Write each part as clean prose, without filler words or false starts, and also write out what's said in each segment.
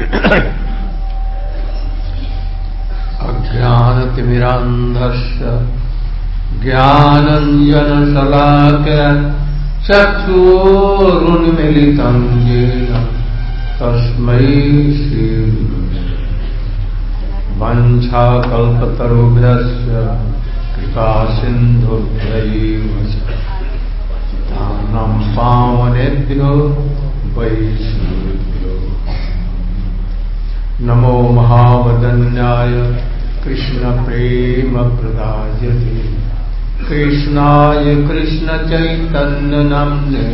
अज्ञानतिमिरान्धस्य ज्ञानाञ्जनशलाकया चक्षुरुन्मीलितं येन तस्मै श्रीगुरवे वञ्चाकल्पतरुभ्यश्च कृपासिन्धुभ्यैव दानं पावनेभ्यो वैष्णवेभ्यो नमो महावदन्याय कृष्णप्रेमप्रदायते कृष्णाय कृष्णचैतन्यनाम्ने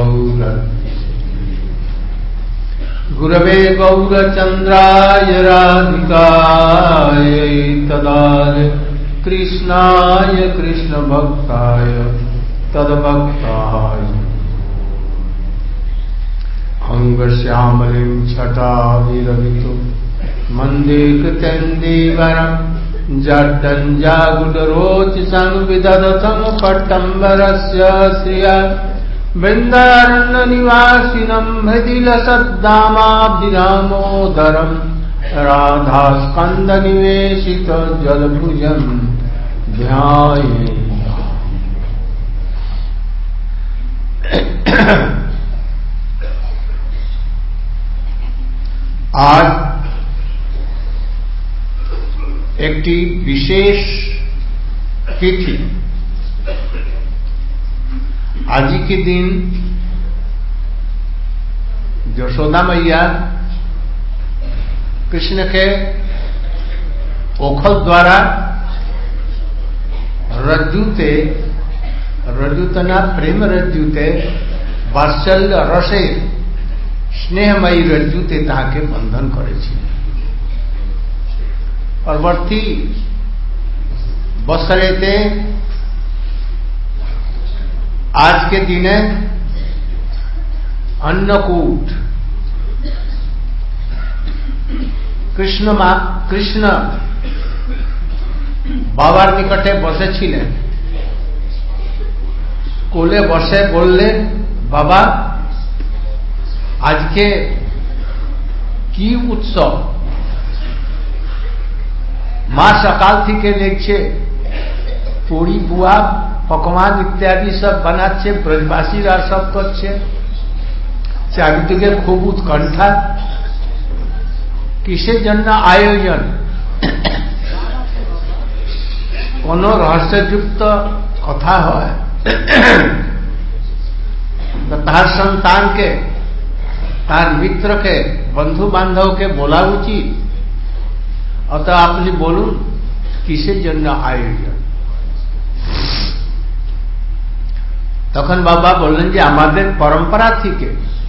गुरवे गौरचन्द्राय राधिकायै तदालय कृष्णाय कृष्णभक्ताय तद्भक्ताय अंगश्यामलिं छटाभिरवितो मन्दे कृतेन्दीवरं जड्डञ्जागुडरोचसं विदधतं पट्टम्बरस्य श्रिया वृन्दारण्यनिवासिनं मृदुलसद्दामाभिरामोदरं राधास्कन्दनिवेशितजलभुजं ध्याये। आज একটি বিশেষ তিথি। आज के दिन यशोदा मैया कृष्ण के ओखल द्वारा रज्जुते रज्जुतना प्रेम रज्जुते वात्सल्य रसे स्नेहमयी रज्जुते ताके बंधन करे परवर्ती बसरेते आज के दिने अन्नकूट कृष्ण बाबार निकटे बसे छिलेन कोले बसे बोललेन बाबा आज के की उत्सव माँ सकाल थी के देखछे पूरी बुआ पकवान इत्यादि सब बनाচ্ছে ब्रजवासीरा सब करছে চারিদিকে খুব উৎকণ্ঠা কিসের জন্য আয়োজন কোন রহস্যযুক্ত কথা হয় তার সন্তানকে তার মিত্রকে বন্ধু বান্ধবকে বলা উচিত অতএব আপনি বলুন কিসের জন্য আয়োজন। তখন বাবা বললেন যে আমাদের পরম্পরা থেকে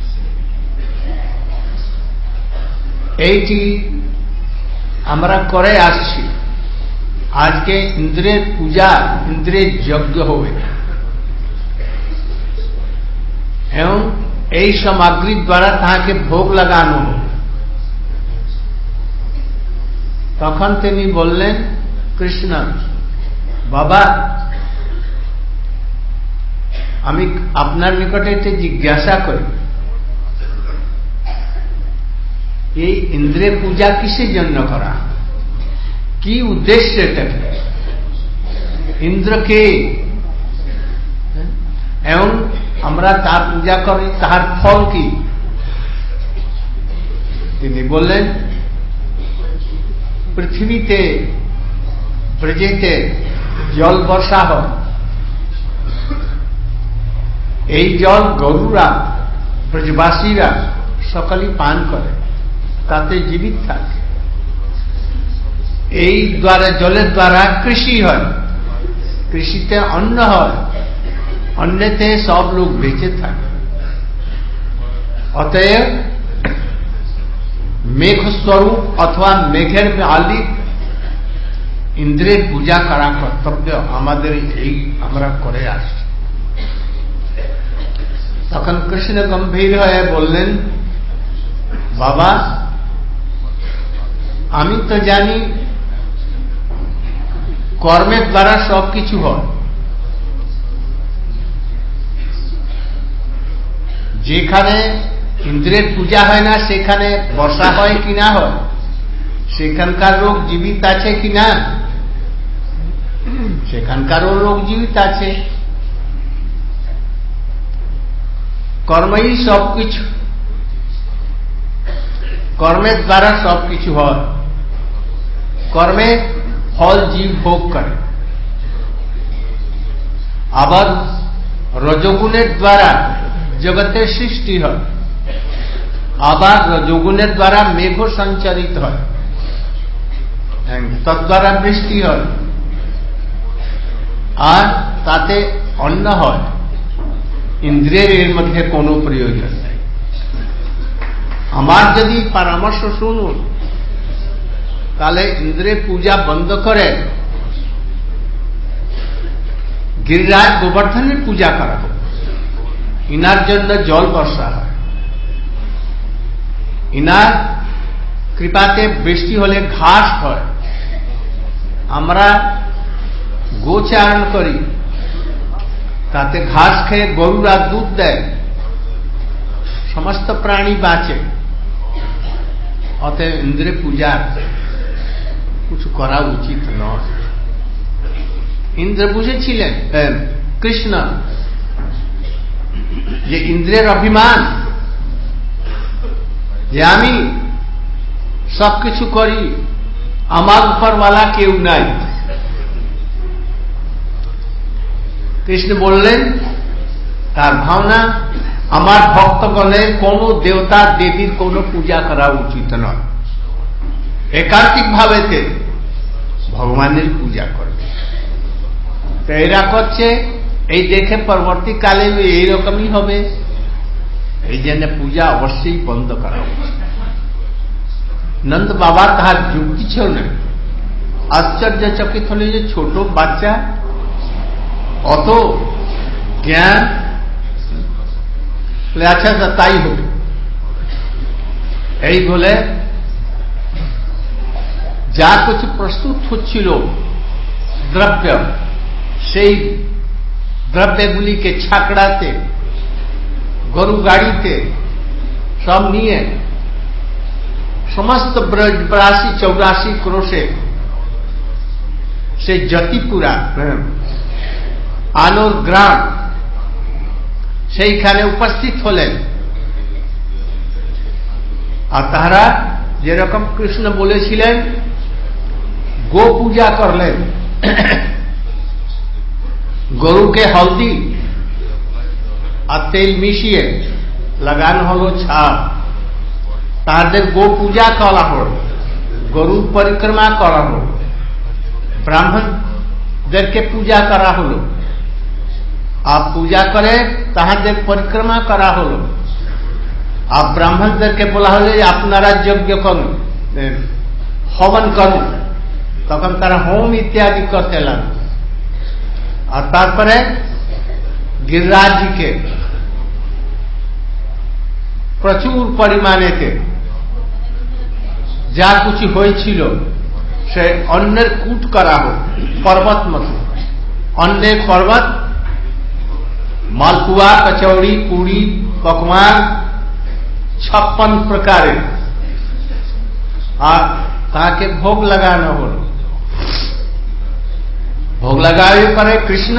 এইটি আমরা করে আসছি। আজকে ইন্দ্রের পূজা ইন্দ্রের যজ্ঞ হবে এবং এই সামগ্রী দ্বারা তাকে ভোগ লাগানো হবে। তখন তিনি বললেন কৃষ্ণ বাবা আমি আপনার নিকটে একটা জিজ্ঞাসা করি এই ইন্দ্রের পূজা কিসের জন্য করা কি উদ্দেশ্য এটাকে ইন্দ্রকে এবং আমরা তার পূজা করি তার ফল কি। তিনি বললেন পৃথিবীতে ব্রজেতে জল বর্ষা হয় এই জল গরুরা ব্রজবাসীরা সকলেই পান করে তাতে জীবিত থাকে। এই দ্বারা জলের দ্বারা কৃষি হয় কৃষিতে অন্ন হয় অন্যতে সব লোক বেঁচে থাকে। অতএব মেঘস্বরূপ অথবা মেঘের মালিক ইন্দ্রের পূজা করা কর্তব্য আমাদের এই আমরা করে আসছি। তখন কৃষ্ণ গম্ভীর হয়ে বললেন বাবা আমি তো জানি কর্মের দ্বারা সবকিছু হয় যেখানে ইন্দ্রের পূজা হয় না সেখানে বর্ষা হয় কি না হয়, সেখানকার লোক জীবিত আছে কি না, সেখানকারও লোক জীবিত আছে। কর্মই সবকিছু, কর্মের দ্বারা সবকিছু হয়। কর্মে ফল জীব ভোগ করে। আবার রজগুণের দ্বারা জগতের সৃষ্টি হয়, আবার রজগুণের দ্বারা মেঘ সঞ্চারিত হয়, তদ্বারা বৃষ্টি হয়, আর তাতে অন্ন হয়। ইন্দ্রিয়ের এর মধ্যে কোনো প্রয়োজন নেই। আমার যদি পরামর্শ শুনুন, তাহলে ইন্দ্রের পূজা বন্ধ করে গিরিরাজ গোবর্ধনের পূজা করা হোক। ইনার জন্য জল বর্ষা হয়, ইনার কৃপাতে বৃষ্টি হলে ঘাস হয়। আমরা গোচারণ করি, তাতে ঘাস খেয়ে গরুরা দুধ দেয়, সমস্ত প্রাণী বাঁচে। অতএব ইন্দ্রের পূজা কিছু করা উচিত নয়। ইন্দ্র বুঝেছিলেন, কৃষ্ণ, যে ইন্দ্রের অভিমান যে আমি সবকিছু করি, আমার উপরওয়ালা কেউ নাই। কৃষ্ণ বললেন তার ভাবনা, আমার ভক্তগণের কোন দেবতা দেবীর কোন পূজা করা উচিত নয়, একান্তিক ভাবেতে ভগবানের পূজা করবে। তো এরা করছে, এই দেখে পরবর্তীকালে এইরকমই হবে। এই জন্য পূজা অবশ্যই বন্ধ করা উচিত। নন্দ বাবা তাহার যুক্তি ছিল না, আশ্চর্যচকিত হলে যে ছোট বাচ্চা অত জ্ঞান, আচ্ছা তাই হবে। এই বলে যা কিছু প্রস্তুত হচ্ছিল দ্রব্য, সেই দ্রব্যগুলিকে ছাকড়াতে, গরু গাড়িতে সব নিয়ে সমস্ত ব্রজবাসী 84 ক্রোশে সেই জ্যোতিপুরা আলোর গ্রাম, সেইখানে উপস্থিত হলেন। আর তাহারা যেরকম কৃষ্ণ বলেছিলেন গো পূজা করলেন। গরুকে হলদি আর তেল মিশিয়ে লাগানো হলো ছাপ, তাদের গো পূজা করা হল, গরুর পরিক্রমা করা হল, ব্রাহ্মণদেরকে পূজা করা হলো, আর পূজা করে তাহাদের পরিক্রমা করা হলো। আর ব্রাহ্মণদেরকে বলা হলো আপনারা যজ্ঞ করুন, হবন করুন। তখন তারা হোম ইত্যাদি করতে লাগলো। আর তারপরে গিরিরাজকে প্রচুর পরিমাণেতে যা কিছু হয়েছিল সে অন্যের কূট করা হোক, পর্বত মতো অন্যের পর্বত, মালপুয়া, কচৌড়ি, পুরি, পকওয়ান 56 প্রকারের, আর তাকে ভোগ লাগানো হল। ভোগ লাগানোর পরে কৃষ্ণ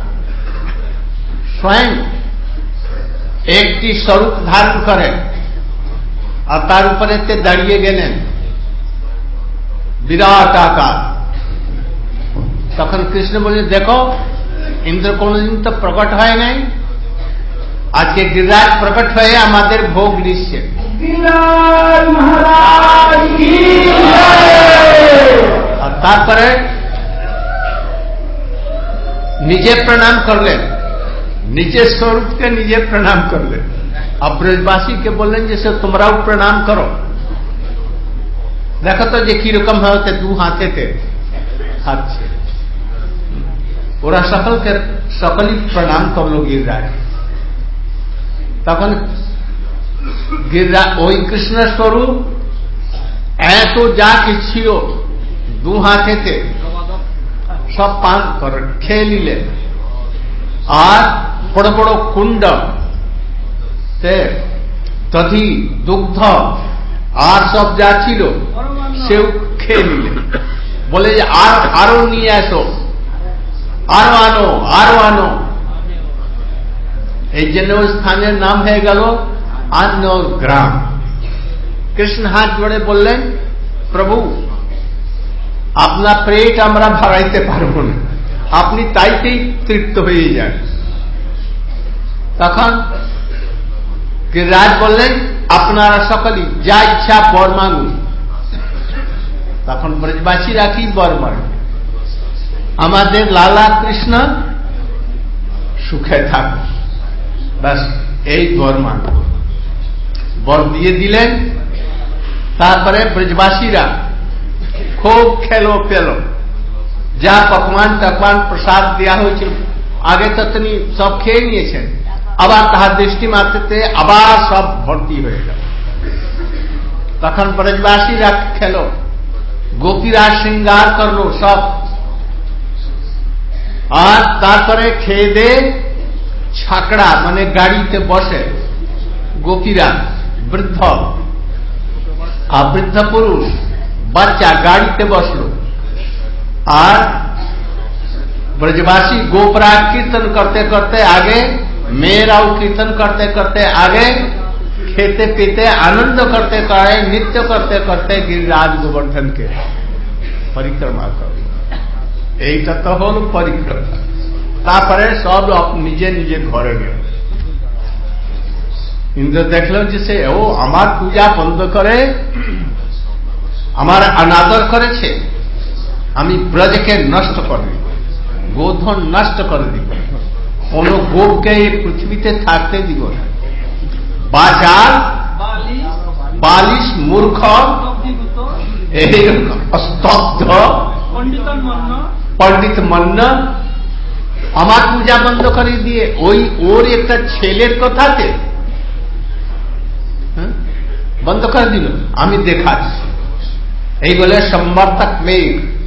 স্বয়ং একটি স্বরূপ ধারণ করে আর তার উপরে দাঁড়িয়ে গেলেন বিরাট আকার। তখন কৃষ্ণ বলে, দেখো ইন্দ্র কোনদিন তো প্রকট হয় নাই, আজকে গিরিরাজ প্রকট হয়ে আমাদের ভোগ নিচ্ছে। আর তারপরে নিজে প্রণাম করলেন, নিজের স্বরূপকে নিজে প্রণাম করলেন। আর ব্রজবাসীকে বললেন যে তোমরাও প্রণাম করো। দেখো তো যে কিরকম হতে দু হাতেতে খাচ্ছে। ওরা সকলেই প্রণাম করলো গিরিরাজ। তখন গিরিরাজ ওই কৃষ্ণ স্বরূপ এত যা কিছু ছিল দু হাতেতে সব পান করে খেয়ে নিলেন। আর বড় বড় কুণ্ড তথি দুগ্ধ আর সব যা ছিল সেও খেয়ে নিলেন। বলে যে আরো নিয়ে আসো, আরো আনো, আরো আনো। এই জন্য ওই স্থানের নাম হয়ে গেল অন্য গ্রাম। কৃষ্ণ হাত জোড়ে বললেন, প্রভু আপনার পেট আমরা ভরাইতে পারবো না, আপনি তাইতেই তৃপ্ত হয়ে যান। তখন গিরিরাজ বললেন, আপনারা সকলেই যা ইচ্ছা বর মাগুন। তখন ব্রজবাসীরা কি বর মাগবে? আমাদের লালা কৃষ্ণ সুখে থাকুন, ব্যাস এই বর মাগব। বর দিয়ে দিলেন। তারপরে ব্রজবাসীরা খুব খেলো পেল, যা পকওয়ান টকওয়ান প্রসাদ দেওয়া হয়েছিল আগে তো তিনি সব খেয়ে নিয়েছেন, আবার তাহার দৃষ্টি মাত্রতে আবার সব ভর্তি হয়ে গেল। তখন ব্রজবাসীরা খেল, গোপীরা শৃঙ্গার করলো সব, আর তারপরে খেয়ে দে ছাকড়া মানে গাড়িতে বসে গোপীরা, বৃদ্ধ আর বৃদ্ধ পুরুষ বাচ্চা গাড়িতে বসলো, আর ব্রজবাসী गोपरा कीर्तन करते करते आगे, मेराও कीर्तन करते करते आगे, खेते पीते आनंद करते करे, नृत्य करते करते गिरिराज गोवर्धन के परिक्रमा कर। এইটা তো হল পরিক্রমা। তারপরে সব নিজে নিজে ঘরে গেল। ইন্দ্র দেখল যে সে ও আমার পূজা বন্ধ করে আমার অনাদর করেছে, আমি ব্রজকে নষ্ট করে দিব, গোধন নষ্ট করে দিব, কোন গোপকে এই পৃথিবীতে থাকতে দিব না। বাচাল বালিশ মূর্খ এইরকম স্তব্ধ পণ্ডিত মন্ন আমার পূজা বন্ধ করে দিয়ে ওই ওর একটা ছেলের কথাতে বন্ধ করে দিল। আমি দেখাচ্ছি, এই বলে সম্বর্ধক মেঘ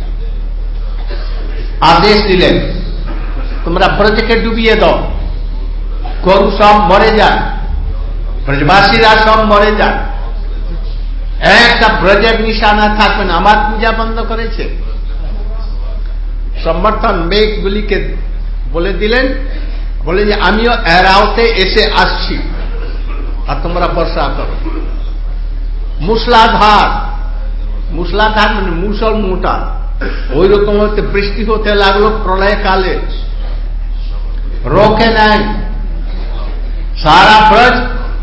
আদেশ দিলেন, তোমরা ব্রজকে ডুবিয়ে দাও, গরু সব মরে যায়, ব্রজবাসীরা সব মরে যায়, একটা ব্রজের নিশানা থাকবে না, আমার পূজা বন্ধ করেছে। সমর্থন মেঘগুলিকে বলে দিলেন, বলে যে আমিও এরাওতে এসে আসছি, আর তোমরা বর্ষা করো। মুসলাধার, মুসলাধার মানে মুসল মোটা, ওই রকম হতে বৃষ্টি হতে লাগলো প্রলয় কালে, রোকে নাই, সারা ব্রজ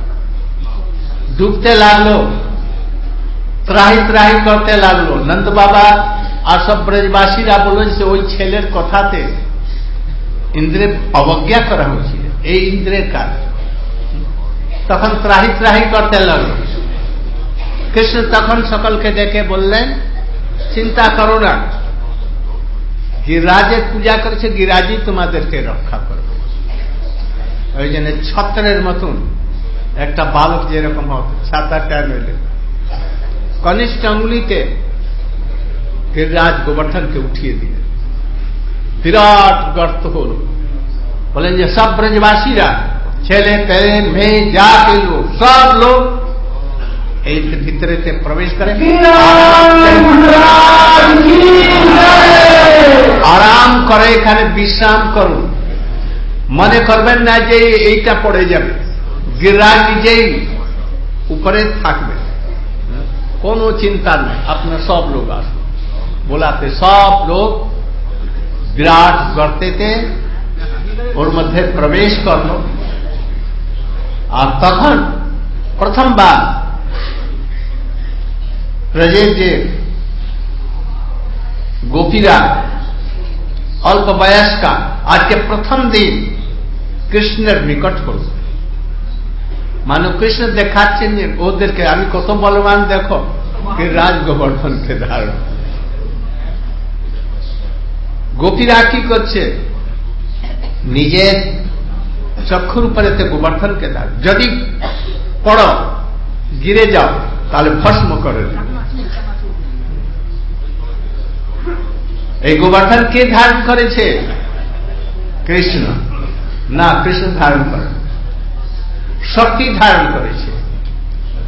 ডুবতে লাগলো, ত্রাহি ত্রাহি করতে লাগলো। নন্দ বাবা আর সব ব্রজবাসীরা বলল যে ওই ছেলের কথাতে ইন্দ্রের অবজ্ঞা করা হয়েছিল, এই ইন্দ্রের কাজ। তখন ত্রাহি ত্রাহি করতে লাগলো। কৃষ্ণ তখন সকলকে ডেকে বললেন, চিন্তা করো না, গিরিরাজের পূজা করেছে, গিরিরাজই তোমাদেরকে রক্ষা করবে। ওই জন্য ছত্রের মতন একটা বালক যেরকম হতো, ছাতাটা নইলে কনিষ্ঠ আঙ্গুলিতে গিরিরাজ গোবর্ধনকে উঠিয়ে দিলেন। বিরাট গর্ত হল। বলেন যে সব ব্রজবাসীরা ছেলে পেলে মেয়ে যা পেল সব লোক এই ভিতরেতে প্রবেশ করে আরাম করে, এখানে বিশ্রাম করুন, মনে করবেন না যে এইটা পড়ে যাবে, গিরিরাজ নিজেই উপরে থাকবে, কোনো চিন্তা নেই, আপনার সব লোক আসবে। बोलाते सब लोग विराट गर्तेते ওর মধ্যে প্রবেশ করল। আর তখন প্রথমবার ব্রজের যে গোপীরা অল্প বয়স্কা আজকে প্রথম দিন কৃষ্ণের নিকট হল। মানো কৃষ্ণ দেখাচ্ছেন যে ওদেরকে আমি কত বলবান, দেখো গিরিরাজ গোবর্ধনকে ধারণ। গোপীরা কি করছে, নিজের চক্ষুর উপরে গোবর্ধনকে ধারণ, যদি পড়ো গিরে যাও তাহলে ভস্ম করে দেবে। এই গোবর্ধন কে ধারণ করেছে? কৃষ্ণ না, কৃষ্ণ ধারণ করে, শক্তি ধারণ করেছে।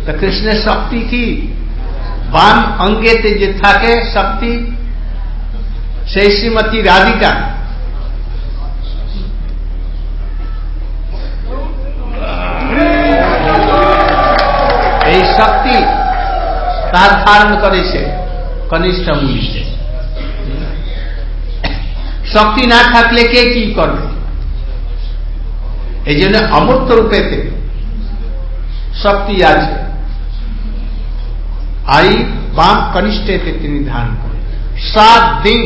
তো কৃষ্ণের শক্তি কি? বাম অঙ্গেতে যে থাকে শক্তি, সেই শ্রীমতী রাধিকা। এই শক্তি তার ধারণ করেছে কনিষ্ঠ মুনিতে। শক্তি না থাকলে কে কি করবে? এই জন্য অমূর্ত রূপেতে শক্তি আছে, আর বাম কনিষ্ঠেতে তিনি ধারণ করেন 7 দিন।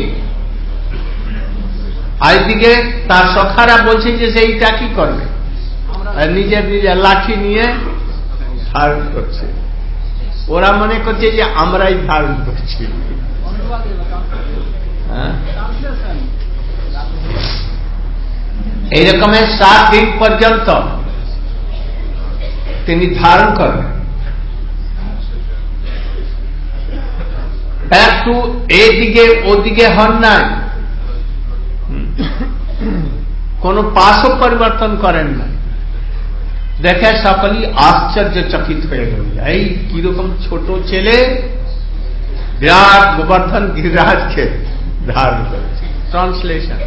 আইদিকে তার সখারা বলছে যে সেইটা কি করবে, নিজের নিজের লাঠি নিয়ে ধারণ করছে। ওরা মনে করছে যে আমরাই ধারণ করছি। এইরকমের 7 দিন পর্যন্ত তিনি ধারণ করবেন। একটু এদিকে ওদিকে হন নাই, কোন পাশও পরিবর্তন করেন না। দেখে সকলেই আশ্চর্যচকিত হয়ে গেল, এই কিরকম ছোট ছেলে বিরাট গোবর্ধন গিরিরাজকে ধারণ করেছে। Translation.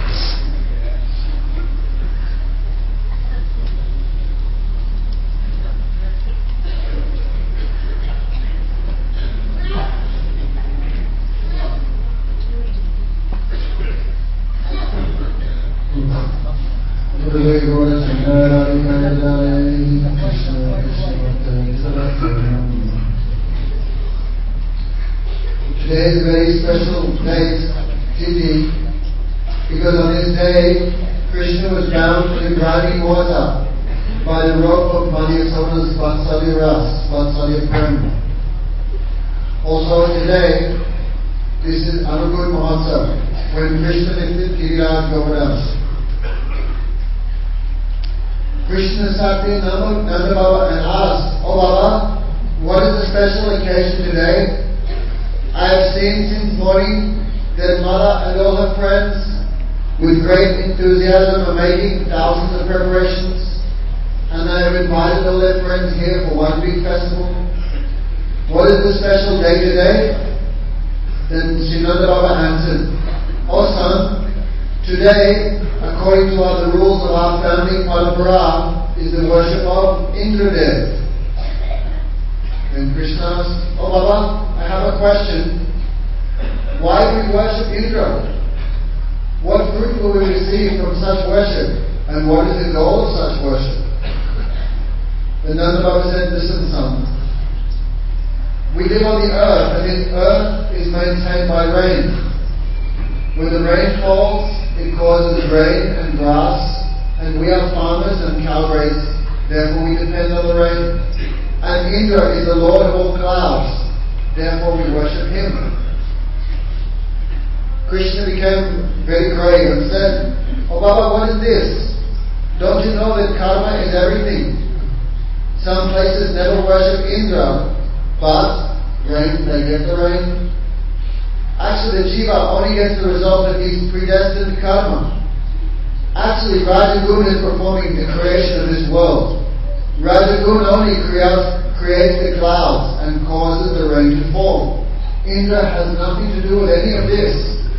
Today is a very special date, Tithi, because on this day Krishna was bound in running water by the rope of Mani Yasoda's Vatsalya Ras, Vatsalya Prem. Also today, this is Anugod Mahotsav, when Krishna lifted Giriraj Govardhan. Krishna sat in Nanda Baba and asked, "Oh Baba, what is the special occasion today? I have seen since morning that Mother and all her friends with great enthusiasm are making thousands of preparations, and they have invited all their friends here for one big festival. What is the special day today?" Then Srinanda Baba answered, "Oh son, today, according to all the rules of our family parampara, is the worship of Indradev." Then Krishna asked, "Oh Baba, I have a question. Why do we worship Indra? What fruit will we receive from such worship? And what is the goal of such worship?" Then Nanda Baba said, "Listen, son. We live on the earth, and this earth is maintained by rain. When the rain falls, it causes grain and grass, and we are farmers and cow raisers. Therefore we depend on the rain. And Indra is the Lord of all clouds. Therefore we worship him." Krishna became very grave and said, "Oh Baba, what is this? Don't you know that karma is everything? Some places never worship Indra, but they get the rain. Actually, the jiva only gets the result of his predestined karma. Actually, Rajagun is performing the creation of this world. Rajagun only creates the clouds and causes the rain to fall. Indra has nothing to do with any of this."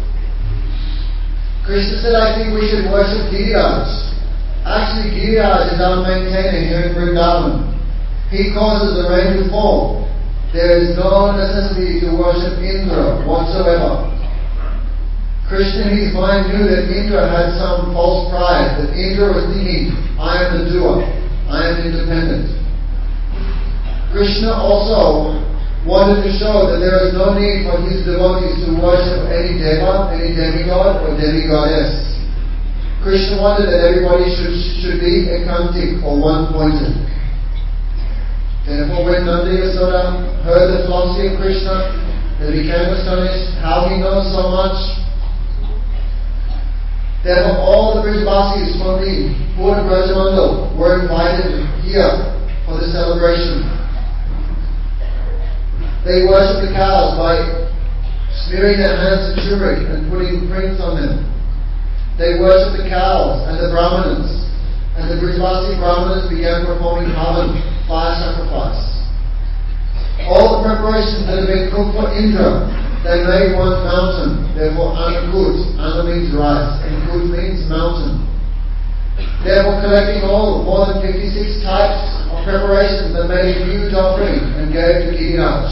Krishna said, "I think we should worship Giriraj. Actually, Giriraj is our maintainer here in Vrindavan. He causes the rain to fall. There is no necessity to worship Indra whatsoever." Krishna in his mind knew that Indra had some false pride, that Indra was thinking, "I am the doer, I am independent." Krishna also wanted to show that there is no need for his devotees to worship any deva, any demigod or demigoddess. Krishna wanted that everybody should be ekantic or one-pointed. Therefore, when Nanda Yasoda heard the philosophy of Krishna, they became astonished how he knows so much. Therefore, all the Brijvasis from the Pura Brajamandal were invited here for the celebration. They worship the cows by smearing their hands in turmeric and putting prints on them. They worship the cows and the Brahmanas, and the Brijvasi Brahmanas began performing havan, fire sacrifice. all the preparations that have been cooked for Indra, they made one mountain. Therefore, Anakut, Ana means rice, and Kut means mountain. Therefore, collecting all, more than 56 types of preparations, they made a huge offering and gave to Giriraj.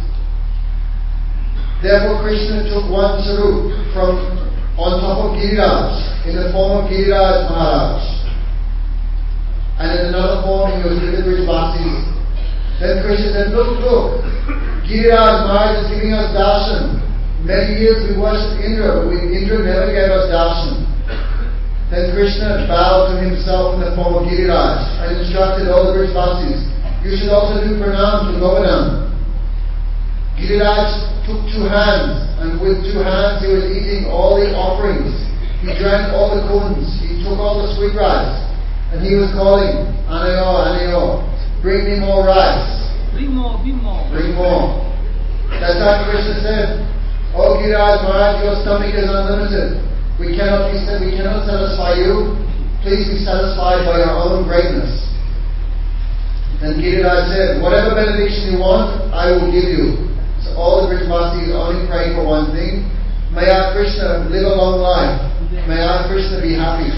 Therefore, Krishna took one sarup from on top of Giriraj in the form of Giriraj Maharaj, and in another form he was with the Brijvasis. Then Krishna said, look, Giriraj Maharaj is giving us darshan. Many years we worshipped Indra, but Indra never gave us darshan. Then Krishna bowed to himself in the form of Giriraj and instructed all the Brijvasis, you should also do pranam to Govardhan. Giriraj took 2 hands, and with 2 hands he was eating all the offerings. He drank all the kunds, he took all the sweet rice, and he was calling, Anayo, bring me more rice. Bring more. Bring more. That's how Krishna said, oh Giriraj Maharaj, your stomach is unlimited. We cannot satisfy you. Please be satisfied by your own greatness. Then Giriraj said, whatever benediction you want, I will give you. So all the Brijvasis only praying for one thing, may our Krishna live a long life. May our Krishna be happy.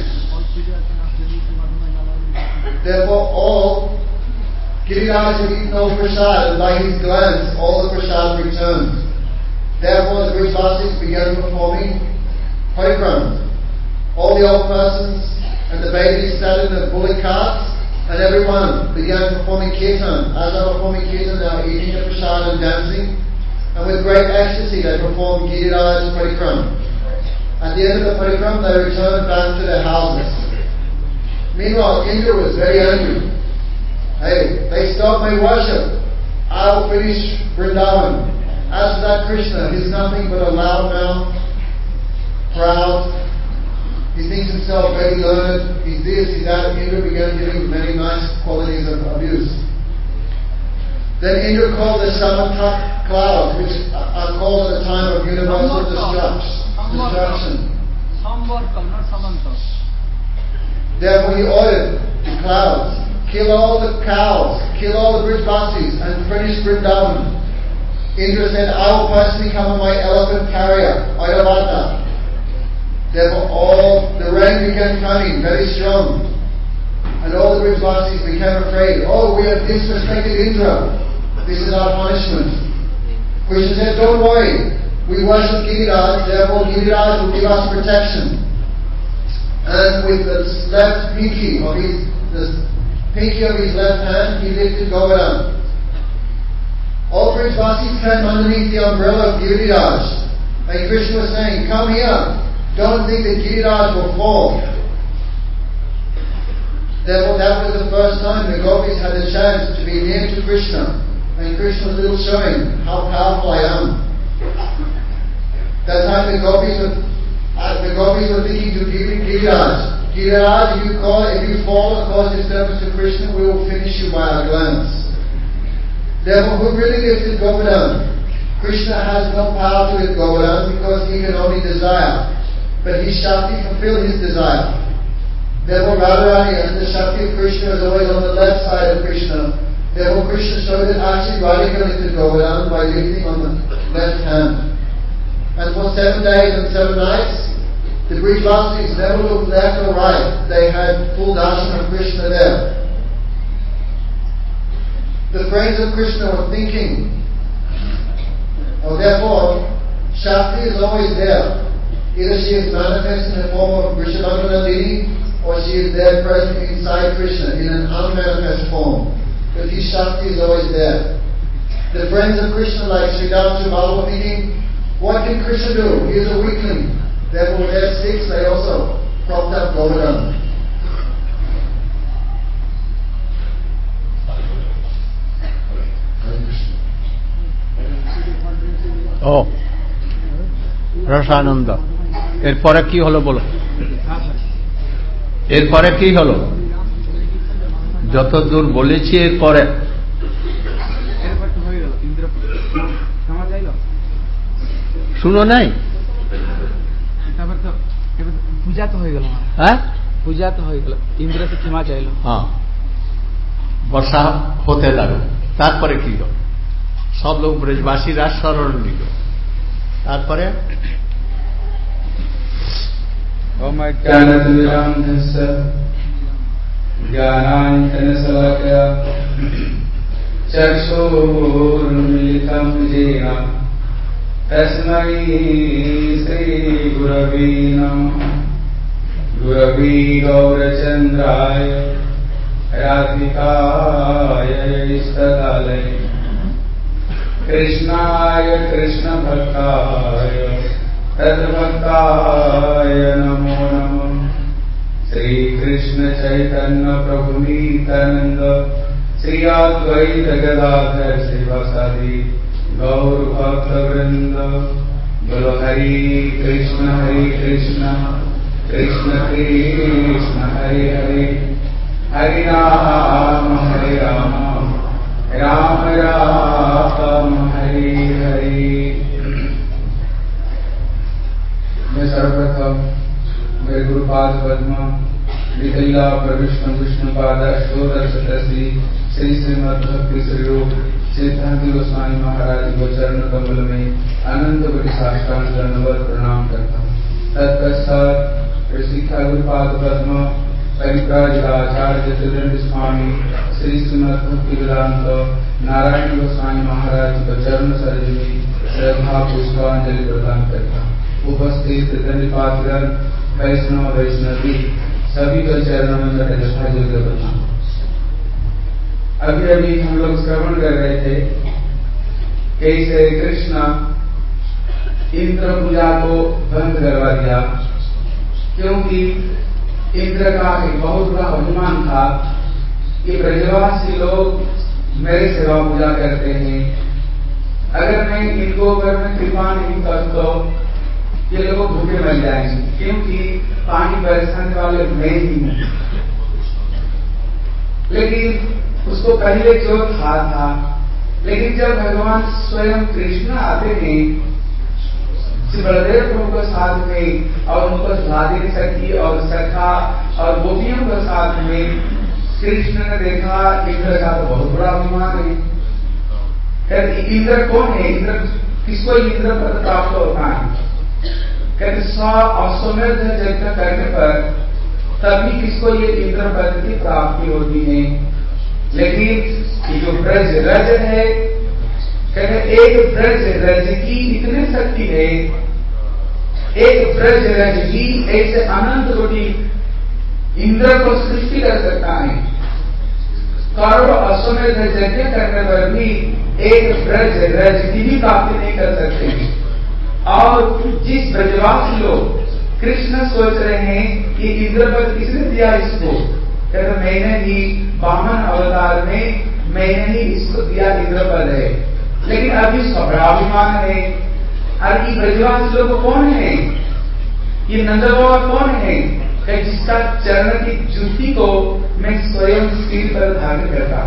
Therefore all Giriraj had eaten all prasad, and by his glance all the prasad returned. Therefore the Brijvasis began performing parikrama. All the old persons and the babies sat in the bullock carts, and everyone began performing kirtan. As they were performing kirtan, they were eating the prasad and dancing, and with great ecstasy they performed Giriraj parikrama. At the end of the parikrama they returned back to their houses. Meanwhile Indra was very angry. Hey, they stopped my worship. I will finish Vrindavan. As for that Krishna, he's nothing but a loud mouth, proud. He thinks himself very learned. He's this, he's that. Indra began giving many nice qualities of abuse. Then Indra called the Samantak clouds, which are called at the time of universal destruction. Samvarkal, not Samantak. Therefore he ordered the clouds, kill all the cows, kill all the Brijvasis, and finish Vrindavan. Indra said, I will personally come on my elephant carrier, Airavata. Therefore all the rain began coming very strong, and all the Brijvasis became afraid. Oh, we have disrespected Indra. This is our punishment. Krishna said, don't worry. We worship Giriraj, therefore Giriraj will give us protection. And with the left pinky of his left hand, he lifted Govardhan. All Brijvasis came underneath the umbrella of Giriraj. And Krishna was saying, come here. Don't think that Giriraj will fall. Therefore, that was the first time the gopis had the chance to be near to Krishna. And Krishna was a little showing how powerful I am. That time the gopis were thinking to Giriraj, if you fall and cause disturbance to Krishna, we will finish you by our glance. Therefore, who really lifted Govardhan? Krishna has no power to lift Govardhan because he can only desire. But his Shakti fulfilled his desire. Therefore, Radharani, as the Shakti of Krishna is always on the left side of Krishna, therefore Krishna showed that actually Radhika lifted Govardhan by lifting on the left hand. And for 7 days and 7 nights, the Brijvasis never looked left or right. They had full darshan of Krishna there. The friends of Krishna were thinking, therefore, Shakti is always there. Either she is manifest in the form of Vrishabhanandini, or she is there present inside Krishna in an unmanifest form. But his Shakti is always there. The friends of Krishna like Sridhar Subhava were thinking, what can Krishna do? He is a weakling. Therefore with their sticks they also propped up Govardhan. রসানন্দ। এরপরে কি হলো বলো? এরপরে কি হলো? যতদূর বলেছি এরপরে শুনো নাই? পূজা তো হয়ে গেল। হ্যাঁ, পূজা তো হয়ে গেল, ইন্দ্র তো ক্ষমা চাইল। হ্যাঁ, বর্ষা হতে লাগলো। তারপরে কি হলো? सब लोग ब्रजवासीरा शरण निल तारपरे ज्ञानाञ्जनशलाकया चक्षुरुन्मीलितं येन तस्मै श्रीगुरवे नमः। गुरवे गौरचन्द्राय राधिकाय इष्टदालय कृष्णाय कृष्णभक्ताय तद्भक्ताय नमो नमः। श्री कृष्ण चैतन्य प्रभु नित्यानंद श्री अद्वैत गदाधर श्रीवासादि गौर भक्त वृंद। बोलो हरि कृष्ण कृष्ण कृष्ण हरे हरे, हरे राम राम राम हरे हरे। मैं सर्वप्रथम मेरे गुरुपाद पद्म विकल्ला प्रविष्णु विष्णुपाद षोडश शतश्री श्री श्रीमद् भक्ति स्वरूप सिद्धांत गोस्वामी महाराज को चरण कमल में अनंत कोटि साष्टांग दंडवत प्रणाम करता हूँ। तत्पश्चात शिक्षा गुरुपाद पद्म परिव्राजकाचार्य चतुर्वेद स्वामी श्री श्रीमद् भक्ति वेदांत नारायण गोस्वामी महाराज को चरण सरोज में श्रद्धा पुष्पांजलि प्रदान करता हूँ। उपस्थित दंडपातगण वैष्णव वैष्णवी सभी को चरणों में यथा योग्य प्रणाम। अभी अभी हम लोग श्रवण कर रहे थे कैसे कृष्ण इंद्र पूजा को बंद करवा दिया, क्योंकि इंद्र का एक बहुत बड़ा अभिमान था कि ब्रजवासी लोग मेरे सेवा पूजा करते हैं, अगर मैं इनको ऊपर में कृपा नहीं कर तो ये लोग भूखे मर जाएंगे, क्योंकि पानी बरसाने वाले मैं ही हूं। लेकिन उसको पहले जो था, लेकिन जब भगवान स्वयं कृष्ण आते हैं श्री बलदेव प्रभु के साथ में और उनको राधे शक्ति और सखा और गोपियों के साथ में कृष्ण ने देखा इंद्र का तो बहुत बड़ा अभिमान है। इंद्र कौन है? इंद्र किसको इंद्र पद प्राप्त होता है? कहते 100 अश्वमेध यज्ञ करने पर तभी किसको ये इंद्र पद की प्राप्ति होती है। लेकिन ये जो ब्रज रज है, कहते एक ब्रज रज की इतनी शक्ति है, एक ब्रज रज की ऐसे अनंत कोटि इंद्र को सृष्टि कर सकता है। करोड़ों अश्वमेध यज्ञ करने पर भी एक ब्रज रज की भी प्राप्ति नहीं कर सकते। और जिस ब्रजवासी लोग कृष्ण सोच रहे हैं कि इंद्र पद किसने दिया इसको, कहते मैंने ही वामन अवतार में मैंने ही इसको दिया इंद्र पद है। लेकिन अभी स्वाभिमान है। और ये ब्रजवासी लोग कौन है? ये नंद बाबा कौन है? जिसका चरण की जूती को मैं स्वयं सिर पर धारण करता।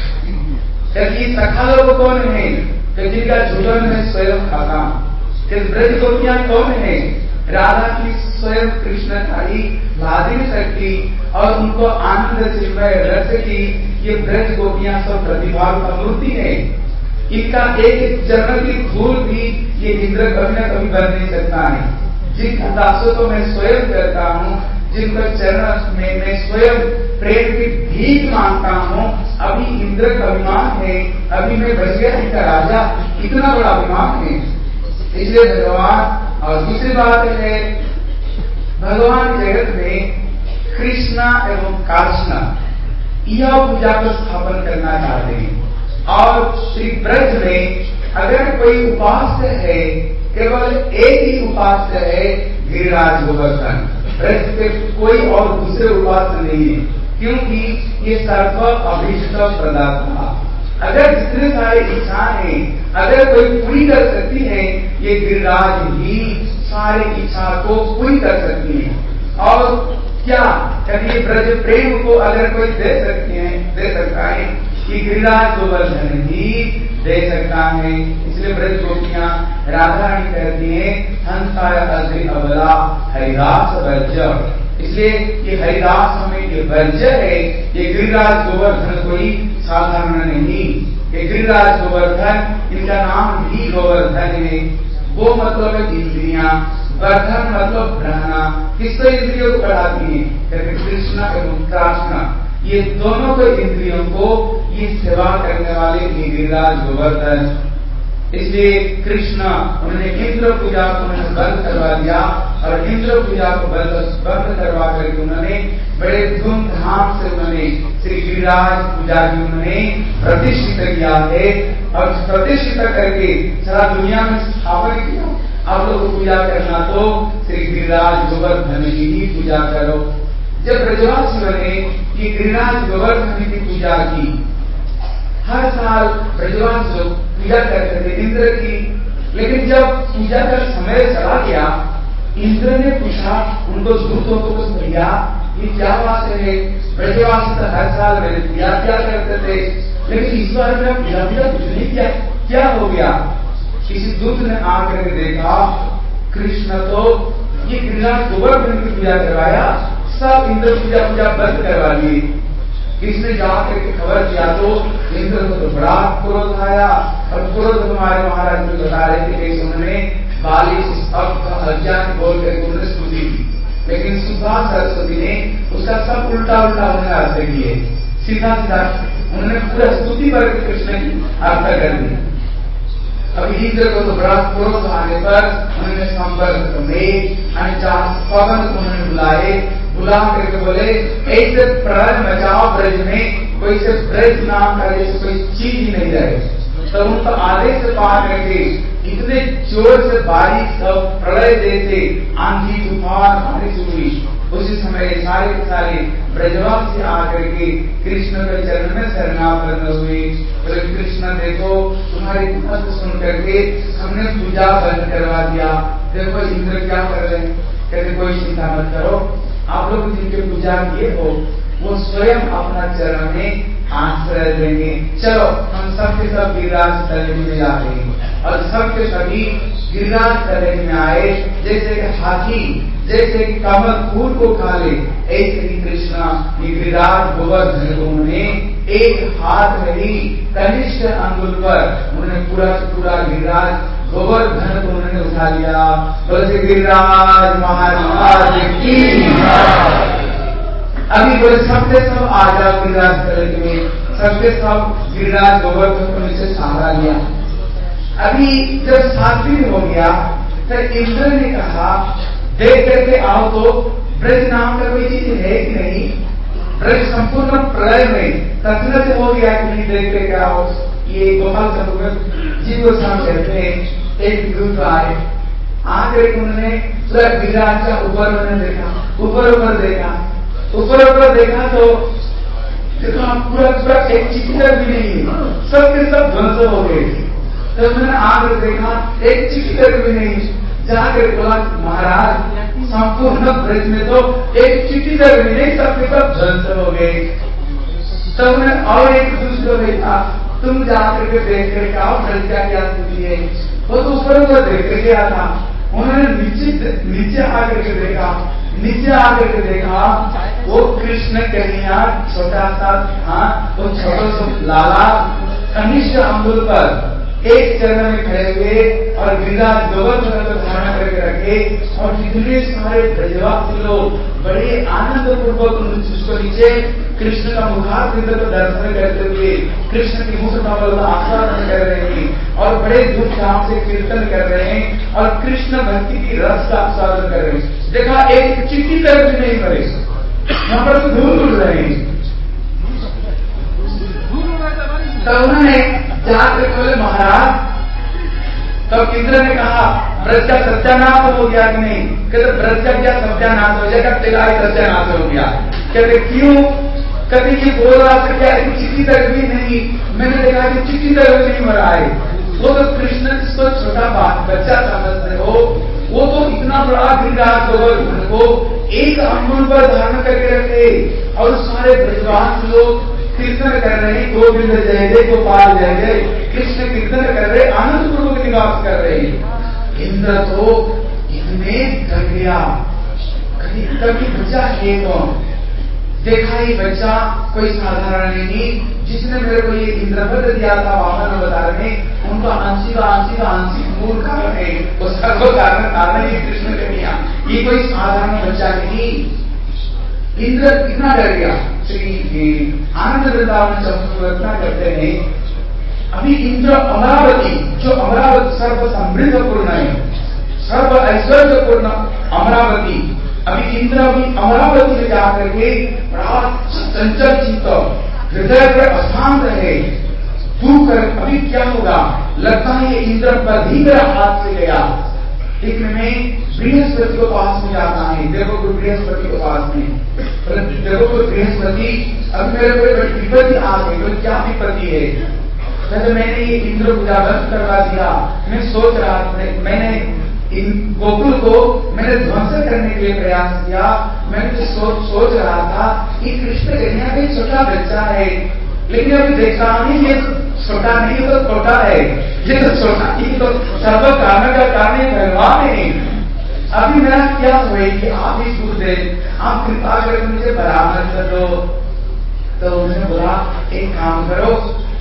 ये सखा लोग कौन है? जिनका झूलन मैं स्वयं खाता। ब्रज गोपियां कौन है? राधा की स्वयं कृष्ण खाली भादिनी शक्ति और उनको आनंद चिन्मय रस की ये ब्रज गोपियां सब प्रतिभा का मूर्ति है। इनका एक चरण की धूल भी ये इंद्र कभी न कभी बन नहीं सकता है। जिन दासों को मैं स्वयं करता हूँ, जिनका चरण में मैं स्वयं प्रेम की भीख मांगता हूँ, अभी इंद्र का अभिमान है, अभी मैं ब्रजवासी का राजा, इतना बड़ा अभिमान है। इसलिए भगवान, और दूसरी बात है भगवान जगत में कृष्णा एवं काष्णा यह पूजा को स्थापन करना चाहते हैं। और श्री ब्रज में अगर कोई उपास्य है, केवल एक ही उपास्य है, गिरिराज गोवर्धन। ब्रज के कोई और दूसरे उपास्य नहीं है, क्योंकि ये सर्व अभीष्ट प्रदाता। अगर जितने सारे इच्छाएं अगर कोई पूरी कर सकती है, ये गिरिराज ही सारी इच्छा को पूरी कर सकती है। और क्या कभी ब्रज प्रेम को अगर कोई दे सकता है, कि गिरिराज गोवर्धन ही दे सकता है। इसलिए ब्रज गोपियां राधा रानी कहती है हंसाय अग्नि अबला हरिदास वर्ज। इसलिए ये हरिदास हमें ये वर्ज है, ये गिरिराज गोवर्धन कोई साधारण नहीं। कि गिरिराज गोवर्धन, इनका नाम भी गोवर्धन है। गो मतलब है इंद्रियां, वर्धन मतलब बढ़ाना। किसको इंद्रियों को बढ़ाती है? कहते कृष्ण एवं कृष्ण, ये दोनों को इंद्रियों को ये सेवा करने वाले ये गिरिराज गोवर्धन। इसलिए कृष्ण उन्होंने इंद्र पूजा को बंद करवा दिया और इंद्र पूजा को बंद करवा करके उन्होंने बड़े धूमधाम से उन्होंने श्री गिरिराज पूजा की उन्होंने प्रतिष्ठित किया है और प्रतिष्ठित करके सारा दुनिया में स्थापन किया। आप लोग पूजा करना तो श्री गिरिराज गोवर्धन की ही पूजा करो। जब ब्रजवासियों ने ये गिरिराज गोवर्धन की पूजा की, हर साल ब्रजवासी लोग पूजा करते थे इंद्र की, लेकिन जब पूजा का समय चला गया, इंद्र ने पूछा उनको दूतों को भैया ये क्या बात है? ब्रजवासी तो हर साल मेरे पूजा क्या करते थे, लेकिन इस बार मेरा पूजा कुछ नहीं किया, क्या हो गया? किसी दूत ने आकर देखा कृष्ण तो ये गिरिराज गोवर्धन की पूजा करवाया, सब इंद्र पूजा बंद करवा ली। किसने जाकर के खबर किया तो इंद्र को तो बड़ा क्रोध आया और क्रोध हमारे महाराज जी बता रहे थे कि उन्होंने बालिश अज्ञान बोल करके उन्होंने स्तुति की, लेकिन सुधा सरस्वती ने उसका सब उल्टा उन्होंने अर्थ किए। सीधा उन्होंने पूरा स्तुति पर कृष्ण की अर्थ कर दी। अभी इंद्र को तो बड़ा क्रोध आने पर उन्होंने संपर्क में पवन को उन्होंने बुला करके बोले ऐसे प्रलय मचाओ ब्रज में, कोई से ब्रज नाम का जैसे कोई चीज ही नहीं रहे। तो उनका आदेश से पार करके इतने जोर से बारिश और प्रलय जैसे आंधी तूफान बारिश हुई। उसी समय सारे ब्रजवासी आकर के कृष्ण के चरण में शरणागत हुए। बोले कृष्ण देखो तुम्हारी बात सुन करके हमने पूजा बंद करवा दिया, देखो इंद्र क्या कर रहे हैं। कहते कोई चिंता मत करो, आप लोग जिनके पूजा किए हो वो स्वयं अपना चरण में आश्रय देंगे। चलो हम सबके सब गिरिराज तलेज में जाते हैं और सबके सभी गिरिराज तलेज में आए। जैसे हाथी जैसे कमल फूल को खा ले, ऐसे ही कृष्णा गिरिराज गोवर्धन को उन्होंने एक हाथ में ही कनिष्ठ अंगुल पर उन्होंने पूरा गिरिराज गोवर्धन को उन्होंने उठा लिया। बोले गिरिराज महाराज की। अभी बोले सबके सब आ जाओ गिरिराज तलेज में, सबके सब गिरिराज गोवर्धन को नीचे सहारा लिया। अभी जब 7 दिन हो गया तो इंद्र ने कहा देख करके आओ तो ब्रज नाम का कोई चीज है कि नहीं, ब्रज संपूर्ण प्रलय में तत्न से हो गया कि नहीं, देख करके आओ। ये गोपाल चतुर्थ जी गोस्वामी कहते हैं एक दूत आए, आकर उन्होंने पूरा गिरिराज का ऊपर देखा, ऊपर देखा तो देखा पूरा एक चिकित्सक भी नहीं है, सबके सब ध्वंस हो गए। तो मैंने आकर देखा एक चिकित्सक भी नहीं, जाकर बोला महाराज संपूर्ण ब्रज में तो एक चिकित्सक भी नहीं, सबके सब ध्वंस हो गए। तो उन्होंने और एक दूसरे भेजा, तुम जाकर के देख करके आओ ब्रज का क्या स्थिति है। वो तो ऊपर देख करके आया था, उन्होंने नीचे आकर के देखा वो कृष्ण कन्हैया छोटा सा था, वो छोटा सा लाला कनिष्ठ अंगुल पर एक चरण में खड़े हुए और गिरिराज गोवर्धन को धारण करके रखे और जितने सारे ब्रजवासी लोग बड़े आनंद पूर्वक उसको नीचे कृष्ण का मुखारविंद को दर्शन करते हुए कृष्ण की मुख कमल का आस्वादन कर रहे हैं और बड़े धूमधाम से कीर्तन कर रहे हैं और कृष्ण भक्ति की रस का आस्वादन कर रहे हैं। देखा एक चिट्ठी तक भी नहीं पड़े, यहाँ पर धूल उड़ रहे हैं। तो उन्होंने जाकर बोले महाराज, तब इंद्र ने कहा ब्रज का सत्यानाश हो गया कि नहीं। कहते ब्रज का क्या सत्यानाश हो जाएगा, तेरा ही सत्यानाश हो गया। कहते क्यों? कहते ये बोल रहा था क्या चिट्ठी तक भी नहीं, मैंने देखा कि चिट्ठी तक भी नहीं मरा है। वो तो कृष्ण जिसको छोटा बच्चा समझते हो, वो तो इतना बड़ा गिरिराज गोवर्धन को एक अंगुल पर धारण करके रखे और सारे ब्रजवासी लोग कीर्तन कर रहे हैं, गोविंद जय जय गोपाल जय जय, कृष्ण कीर्तन कर रहे, आनंद पूर्वक निवास कर रहे हैं। इंद्र तो इतने डर गया, कभी बच्चा है कौन, देखा ये बच्चा कोई साधारण नहीं, जिसने मेरे को ये इंद्रपद दिया था वामन अवतार में, उनका आंशिक मूल कारण है, वो सर्व कारण ये कृष्ण ने दिया। ये कोई साधारण बच्चा नहीं। इंद्र कितना डर गया। श्री आनंद वृंदावन जब रचना करते हैं, अभी इंद्र अमरावती, जो अमरावती सर्व समृद्धपूर्ण है, सर्व ऐश्वर्यपूर्ण अमरावती, अभी इंद्र अमरावती में जाकर के बड़ा चंचल चित्त, हृदय पर अशांत रहे, दूर कर अभी क्या होगा, लगता है ये इंद्र पर ही मेरा हाथ से गया। इतने में बृहस्पति को पास में जाता है, देवगुरु बृहस्पति को पास में, देवगुरु बृहस्पति अभी मेरे को विपत्ति आ गई, तो क्या विपत्ति है। तो मैंने ये इंद्र पूजा बंद करवा दिया। मैं सोच रहा था, मैंने इन गोकुल को मैंने ध्वंस करने के लिए प्रयास किया। मैंने सोच रहा था कि कृष्ण कन्हैया का छोटा बच्चा है, लेकिन अभी देखा नहीं ये छोटा नहीं, ये तो छोटा है, ये तो छोटा, ये तो सर्व कारण का कारण भगवान है। अभी मेरा क्या हुआ कि आप ही गुरुदेव आप कृपा करके मुझे बराबर कर दो। तो उन्होंने बोला एक काम करो,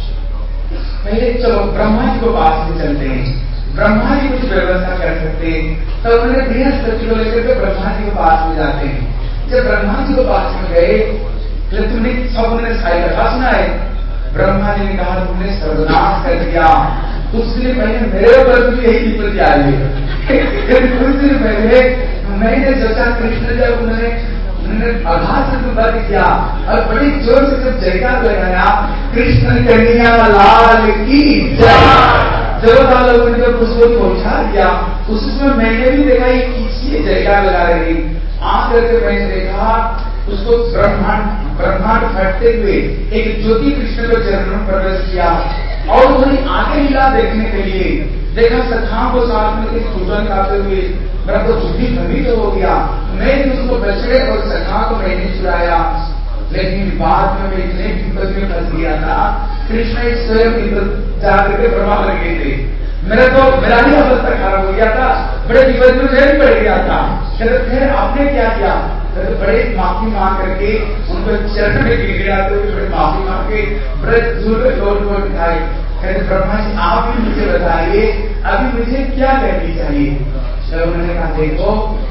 पहले चलो ब्रह्मा जी को पास में चलते हैं, ब्रह्मा जी कुछ व्यवस्था कर सकते हैं। तो उन्होंने बृहस्पति को लेकर के ब्रह्मा जी को पास में जाते हैं। जब ब्रह्मा जी को पास में गए तो तुमने सबने सारी कथा सुना है। ब्रह्मा जी ने कहा तुमने सर्वनाश कर दिया, कुछ दिन पहले मेरे ऊपर भी यही विपत्ति आई है। कुछ दिन पहले मैंने सोचा कृष्ण जब उन्होंने आघात से बंद किया और बड़ी जोर से जब जयकार लगाया, कृष्ण कन्हैया लाल की जय, देवता लोगों ने जब उसको पहुंचा दिया, उसमें मैंने भी देखा ये किसी जयकार लगा रही। आकर के मैंने देखा उसको ब्रह्मांड फटते हुए एक ज्योति कृष्ण के चरणों में प्रवेश किया और उन्होंने आगे लीला देखने के लिए देखा सखाओं को साथ में कुछ भूषण खाते हुए मेरा तो बुद्धि भ्रमित हो गया। मैं उसको बचड़े और सखाओं को मैंने चुराया, लेकिन बाद में मैं इतने विपद में फंस गया था, कृष्ण स्वयं जाकर के ब्रह्मा बन गए थे। मेरा ही अवस्था खराब हो गया था, बड़े विपद में मैं भी पड़ गया था। फिर आपने क्या किया, बड़े माफी मांग करके उनको चरण में गिर गया, तो बड़े माफी मांग के बड़े दूर लौट खाए। कहते ब्रह्मा जी आप भी मुझे बताइए अभी मुझे क्या करनी चाहिए। तो उन्होंने कहा देखो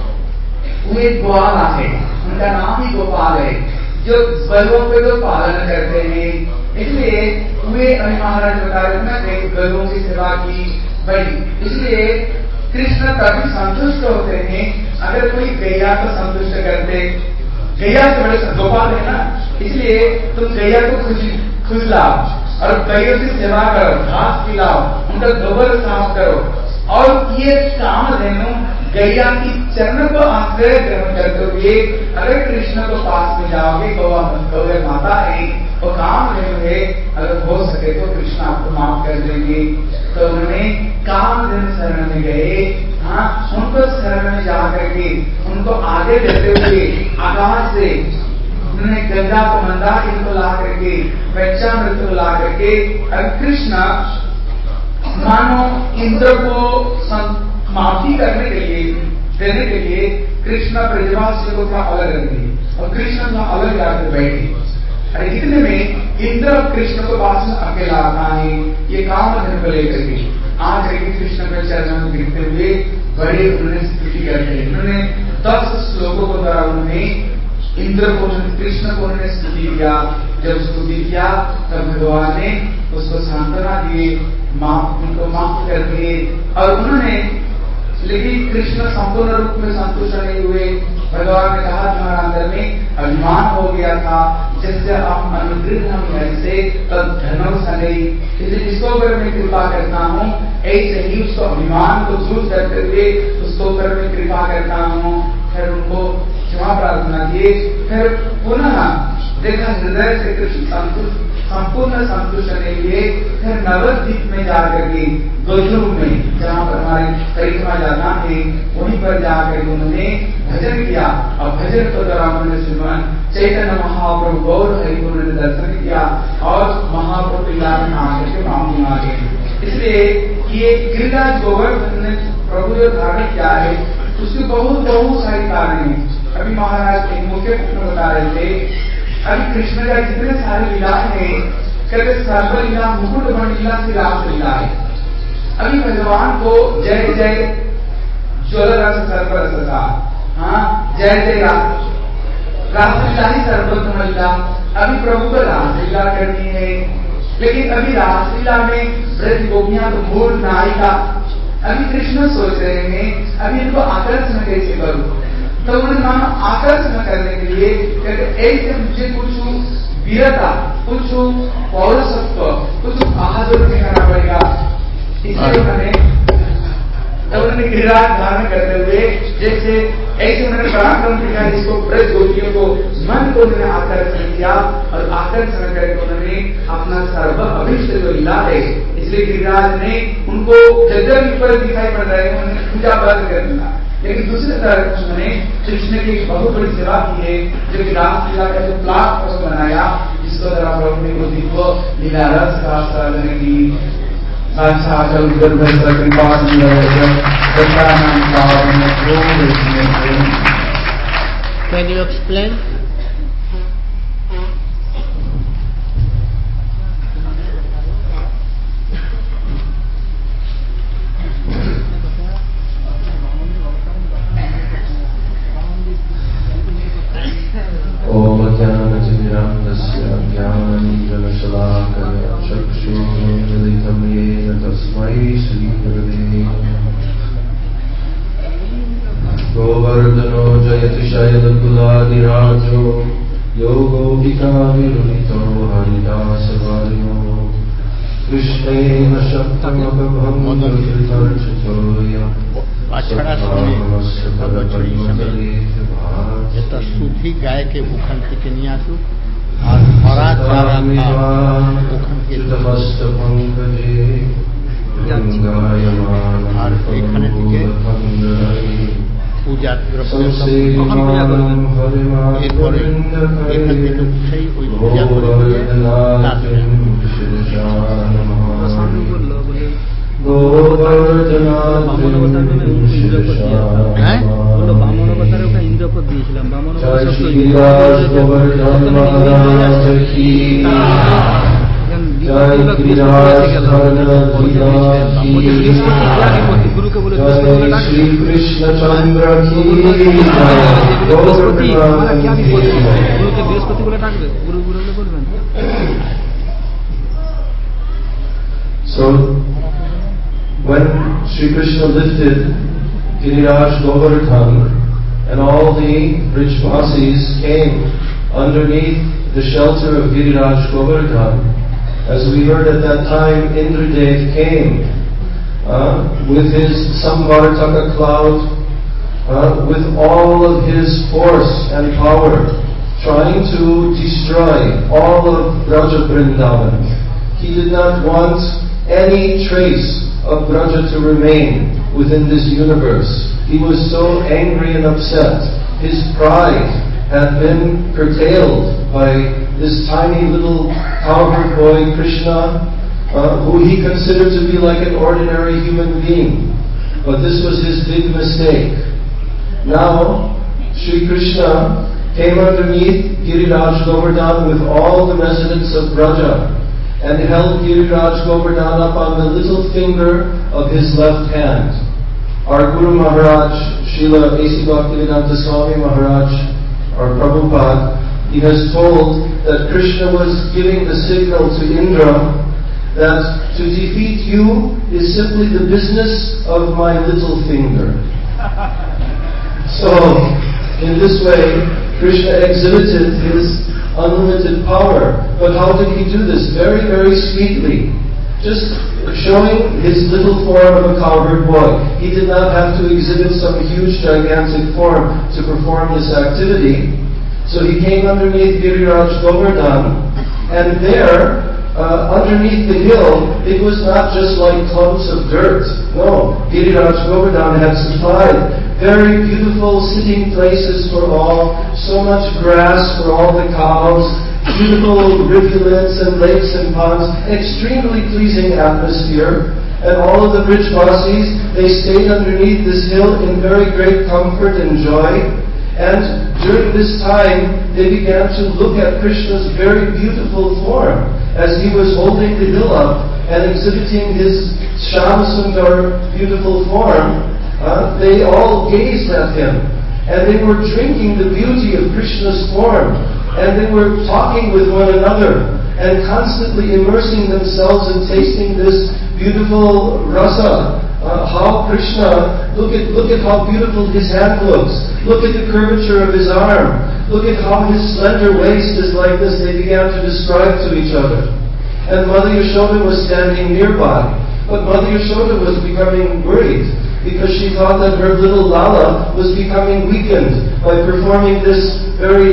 वो एक ग्वाला है, उनका नाम ही गोपाल है, जो बलों पे तो पालन करते हैं, इसलिए वे अभी महाराज बता रहे थे ना गलों की सेवा की बड़ी। इसलिए कृष्ण कभी संतुष्ट होते हैं अगर कोई गैया को संतुष्ट करते, गैया से बड़े गोपाल है ना, इसलिए तुम गैया को खुश लाओ और गैया की सेवा करो, घास खिलाओ, उनका गोबर साफ करो। और ये कामधेनु गैया की चरण को आश्रय ग्रहण करते हुए अगर कृष्ण को पास में जाओगे, गौ माता है वो कामधेनु है, अगर हो सके तो कृष्ण आपको माफ कर देंगे। तो उन्होंने कामधेनु शरण में गए। हाँ, उनको शरण में जाकर के उनको आगे लेते हुए आकाश से उन्होंने गंगा को मंदाकिनी को ला करके, वैचामृत को ला करके, और कृष्ण मानो इंद्र को माफी करने के लिए देने के लिए कृष्ण ब्रजवासियों को थोड़ा अलग रख दिए और कृष्ण थोड़ा अलग जाकर बैठे। अरे इतने में इंद्र कृष्ण को पास में अकेला आता है, ये कामधेनु को लेकर के आकर के कृष्ण के चरणों में गिरते हुए बड़े उन्होंने स्तुति करते हैं। उन्होंने 10 श्लोकों को द्वारा उन्होंने इंद्र को कृष्ण को उन्होंने स्तुति किया। जब स्तुति किया तब भगवान ने उसको सांत्वना दिए, उनको माफ कर दिए। और उन्होंने लेकिन कृष्ण संपूर्ण रूप में संतुष्ट नहीं हुए। भगवान ने कहा तुम्हारा अंदर में अभिमान हो गया था, जिससे हम अनुग्रह हम ऐसे तब धनो सने, इसलिए जिसको ऊपर मैं कृपा करता हूँ ऐसे ही उसको अभिमान को दूर करते हुए उसको ऊपर में कृपा करता हूँ। फिर उनको क्षमा प्रार्थना किए। फिर पुनः देखा हृदय से कृष्ण संपूर्ण संतुष्ट के लिए फिर नवद्वीप में जाकर के गोधुम में जहाँ पर हमारे परिक्रमा जाना है वहीं पर जाकर उन्होंने भजन किया। और भजन के दौरान उन्होंने श्रीमान चैतन्य महाप्रभु गौर हरि को उन्होंने दर्शन किया और महाप्रभु लीला में आकर के माफी मांगे। इसलिए ये गिरिराज गोवर्धन ने प्रभु जो धारण किया है उसके बहुत सारे कारण है। अभी महाराज एक मुख्य प्रश्न बता रहे थे, अभी कृष्ण का जितने सारे लीलाएं हैं कहते सर्वलीला मुकुट लीला की रासलीला है। अभी भगवान को जय जय ज्वलरस सर्वरसता, हाँ जय जय रासलीला ही सर्वोत्तम लीला। अभी प्रभु को रासलीला करनी है, लेकिन अभी रासलीला में ब्रज गोपियां तो मूल नायिका। अभी कृष्ण सोच रहे हैं अभी इनको आकर्षण कैसे करूं, तो उन्होंने मानो आकर्षण करने के लिए कहते ऐसे मुझे कुछ वीरता, कुछ पौरसत्व, कुछ बहादुर दिखाना पड़ेगा। इसलिए उन्होंने गिरिराज धारण करते हुए जैसे ऐसे उन्होंने पराक्रम दिखाया, जिसको ब्रज गोपियों को मन को उन्होंने आकर्षण किया और आकर्षण करके उन्होंने अपना सर्व अभिष्ट जो लीला है, इसलिए गिरिराज ने उनको जगह ऊपर दिखाई पड़ रहे हैं, उन्होंने पूजा बंद कर दिया। लेकिन दूसरी तरफ उन्होंने कृष्ण की एक बहुत बड़ी सेवा की है, जो कि रासलीला का जो प्लाट बनाया, जिसको द्वारा प्रभु ने वो दिव्य लीला रस का साधन की साक्षात कृपा Can you explain? Om Jnana-Timirandasya Jnana-Jalasalakaya Chakshur-Militam Yena Tasmai Sri-Gurave Govardhano Jayati Shayadakula-Dirajo Yogo-Vika-Virunito Haridasa-Varyo Krishnena Shaktam-Abhabham-Kritarchitoya ये तो सूखी गाय के मुखन की कन्यासु और हरा चारा का मुखन के और एखाने दिखे पूजा द्रव्य एरपरे एखान থেকে উঠেই ওই পূজা করে দিয়ে তারপরে বামনবতারে ওকে ইন্দ্রপদ দিয়েছিলাম। গুরুকে বলে গুরুকে বৃহস্পতি বলে ডাকবে, গুরু গুরু বলে বলবেন। So when Sri Krishna lifted Giriraj Govardhan and all the Brijvasis came underneath the shelter of Giriraj Govardhan, as we heard at that time, Indradev came with his Samvartaka cloud, with all of his force and power, trying to destroy all of Braja Vrindavan. He did not want any trace of Braja to remain within this universe. He was so angry and upset. His pride had been curtailed by this tiny little cowherd boy Krishna, who he considered to be like an ordinary human being. But this was his big mistake. Now, Sri Krishna came underneath Giriraj Govardhan with all the residents of Braja and held Giriraj Govardhan up on the little finger of his left hand. Our Guru Maharaj, Srila A.C. Bhaktivedanta Swami Maharaj, or Prabhupada, he has told that Krishna was giving the signal to Indra that to defeat you is simply the business of my little finger. So, in this way, Krishna exhibited his unlimited power. But how did he do this? Very, very sweetly. Just showing his little form of a cowherd boy. He did not have to exhibit some huge, gigantic form to perform this activity. So he came underneath Giriraj Govardhan, and there, underneath the hill, it was not just like clumps of dirt. No, Giriraj Govardhan had supplied very beautiful sitting places for all, so much grass for all the cows, beautiful rivulets and lakes and ponds, extremely pleasing atmosphere. And all of the Brijvasis, they stayed underneath this hill in very great comfort and joy. And during this time, they began to look at Krishna's very beautiful form. as he was holding the hill up and exhibiting his Shyam-Sundar beautiful form, they all gazed at him. And they were drinking the beauty of Krishna's form. And they were talking with one another and constantly immersing themselves in tasting this beautiful rasa. How Krishna, look at how beautiful his hand looks. Look at the curvature of his arm. Look at how his slender waist is like this. They began to describe to each other. And Mother Yashoda was standing nearby. But Mother Yashoda was becoming worried, because she thought that her little Lala was becoming weakened by performing this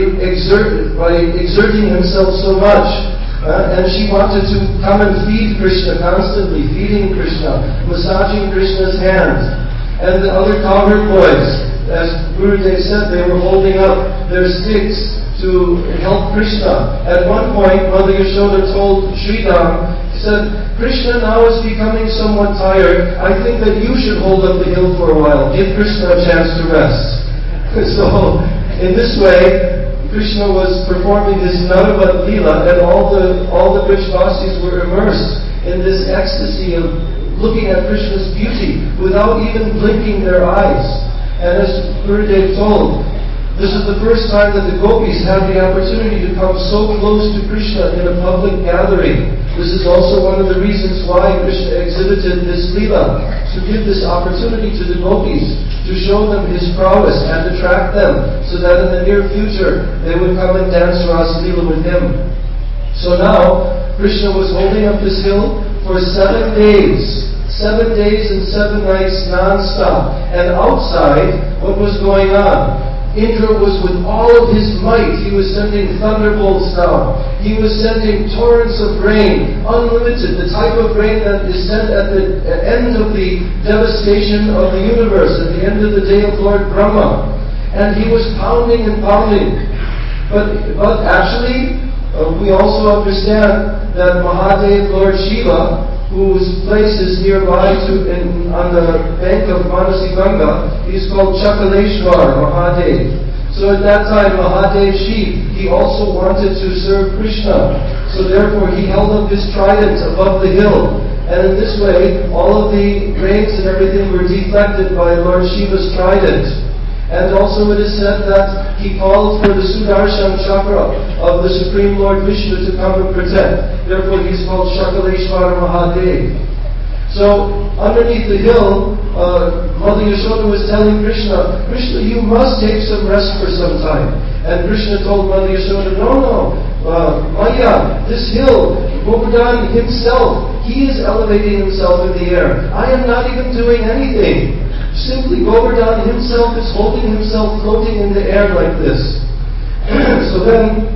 by exerting himself so much. And she wanted to come and feed Krishna constantly, feeding Krishna, massaging Krishna's hands. And the other cowherd boys, as Gurudev said, they were holding up their sticks to help Krishna. At one point, Mother Yashoda told Sridham, said, Krishna now is becoming somewhat tired. I think that you should hold up the hill for a while. Give Krishna a chance to rest. So, in this way, Krishna was performing his Naravat Leela, and all the Brajvasis were immersed in this ecstasy of looking at Krishna's beauty without even blinking their eyes. And as Gurudev told, this is the first time that the gopis had the opportunity to come so close to Krishna in a public gathering. This is also one of the reasons why Krishna exhibited this Leela, to give this opportunity to the gopis, to show them his prowess and attract them, so that in the near future they would come and dance Ras Leela with him. So now, Krishna was holding up this hill for 7 days. 7 days and 7 nights non-stop. And outside, what was going on? Indra was with all of his might. He was sending thunderbolts down. He was sending torrents of rain, unlimited, the type of rain that is sent at the end of the devastation of the universe, at the end of the day of Lord Brahma. And he was pounding and pounding. But actually, we also understand that Mahadev, Lord Shiva, whose place is nearby on the bank of Manasi Ganga, he's called Chakaleshwar Mahadev. So at that time, Mahadev Shiv, he also wanted to serve Krishna. So therefore, he held up his trident above the hill. And in this way, all of the rains and everything were deflected by Lord Shiva's trident. And also it is said that he called for the Sudarshan Chakra of the Supreme Lord Vishnu to come and protect. Therefore he's called Shakaleshwar Mahadev. So underneath the hill, Mother Yashoda was telling Krishna, Krishna, you must take some rest for some time. And Krishna told Mother Yashoda, no, Maya, this hill, Govardhan himself, he is elevating himself in the air. I am not even doing anything. Simply Govardhan himself is holding himself floating in the air like this. So then,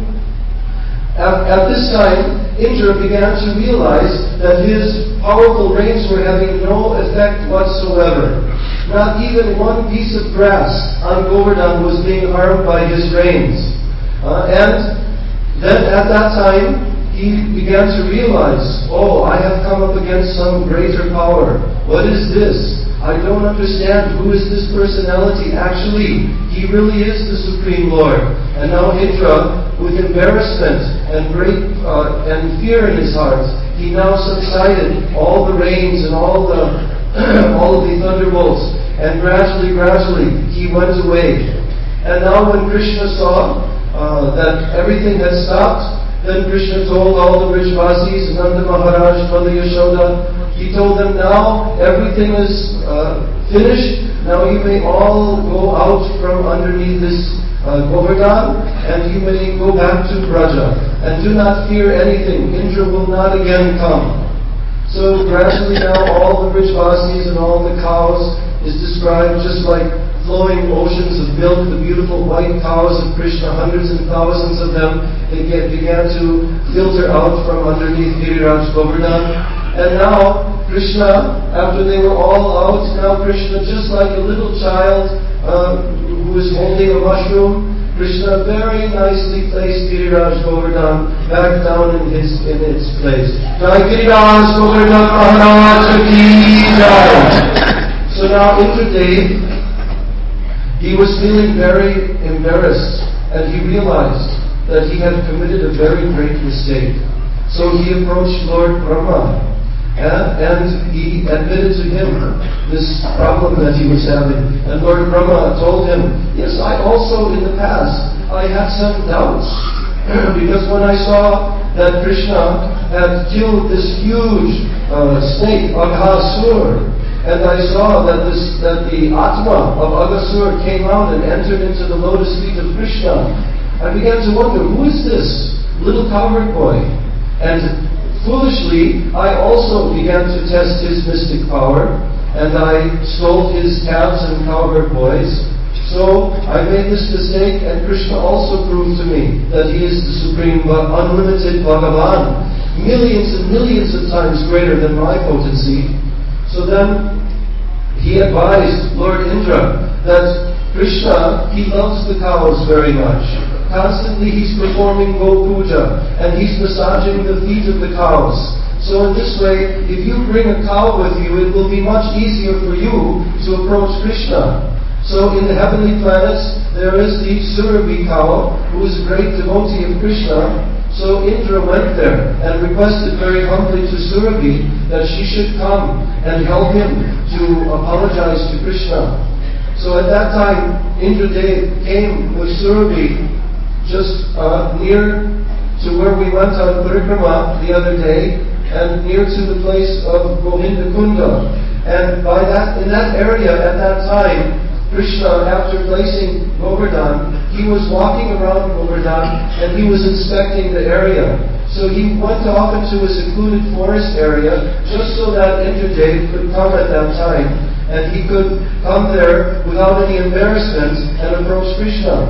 at this time, Indra began to realize that his powerful rains were having no effect whatsoever. Not even one piece of grass on Govardhan was being harmed by his rains. And then at that time, he began to realize, I have come up against some greater power. What is this? I don't understand. Who is this personality? Actually, he really is the Supreme Lord. And now Indra, with embarrassment and great and fear in his heart, he now subsided all the rains and all of the thunderbolts, and gradually he went away. And now when Krishna saw that everything had stopped, then Krishna told all the Brajvasis, Nanda Maharaj, Mother Yashoda, he told them, now everything is finished. Now you may all go out from underneath this Govardhan, and you may go back to Braja. And do not fear anything. Indra will not again come. So gradually now all the Brajvasis and all the cows is described just like flowing oceans of milk, the beautiful white cows of Krishna, hundreds and thousands of them, they began to filter out from underneath Giriraj Govardhan. And now, Krishna, after they were all out, now Krishna, just like a little child who is holding a mushroom, Krishna very nicely placed Giriraj Govardhan back down in its place. Jai Giriraj Govardhan Maharaj Ki Jai. So now Indradev, he was feeling very embarrassed, and he realized that he had committed a very great mistake. So he approached Lord Brahma, and he admitted to him this problem that he was having. And Lord Brahma told him, yes, I also in the past, I had some doubts. Because when I saw that Krishna had killed this huge snake, Aghasur, and I saw that the Atma of Aghasur came out and entered into the lotus feet of Krishna, I began to wonder, who is this little cowherd boy? And foolishly, I also began to test his mystic power, and I stole his calves and cowherd boys. So I made this mistake, and Krishna also proved to me that he is the supreme but unlimited Bhagavan, millions and millions of times greater than my potency. So then he advised Lord Indra that Krishna, he loves the cows very much. Constantly he's performing Go Puja, and he's massaging the feet of the cows. So in this way, if you bring a cow with you, it will be much easier for you to approach Krishna. So in the heavenly planets, there is the Surabhi cow, who is a great devotee of Krishna. So Indra went there and requested very humbly to Surabhi that she should come and help him to apologize to Krishna. So at that time, Indradev came with Surabhi just near to where we went on Parikrama the other day, and near to the place of Govinda Kunda. And in that area at that time, Krishna, after placing Govardhan, he was walking around Govardhan and he was inspecting the area. So he went off into a secluded forest area just so that Indradev could come at that time, and he could come there without any embarrassment and approach Krishna.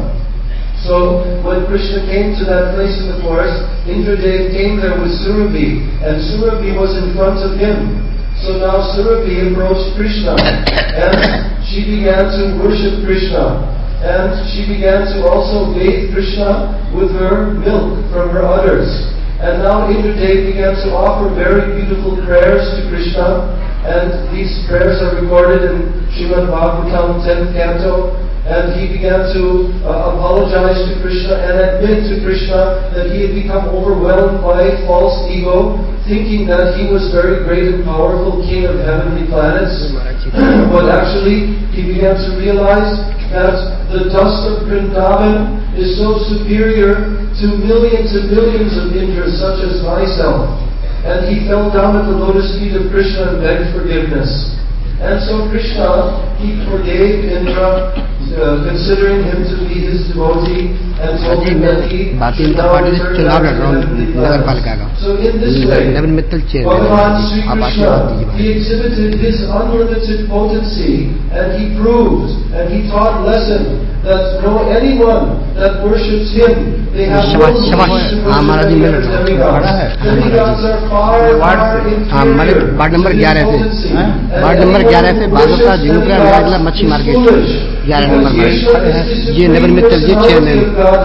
So when Krishna came to that place in the forest, Indradev came there with Surabhi, and Surabhi was in front of him. So now Surabhi approached Krishna, and she began to worship Krishna, and she began to also bathe Krishna with her milk from her udders. And now Indradev began to offer very beautiful prayers to Krishna, and these prayers are recorded in Srimad Bhagavatam 10th canto. And he began to apologize to Krishna and admit to Krishna that he had become overwhelmed by false ego, thinking that he was very great and powerful king of heavenly planets. But actually, he began to realize that the dust of Vrindavan is so superior to millions and millions of Indras such as myself. And he fell down at the lotus feet of Krishna and begged forgiveness. And so Krishna, he forgave Indra, considering him to be his devotee, and told him that he should now return back to heavenly planets. So in this way, Bhagavan Sri Krishna, he exhibited his unlimited potency, and he proved, and he taught lesson that anyone that worships him, they have no need to worship any other demigods. Demigods are far, far inferior to his potency. Ward number 11 से भागवता जिनुपुरा नवागला मच्छी market 11 number में ये नगर Mittal ji chairman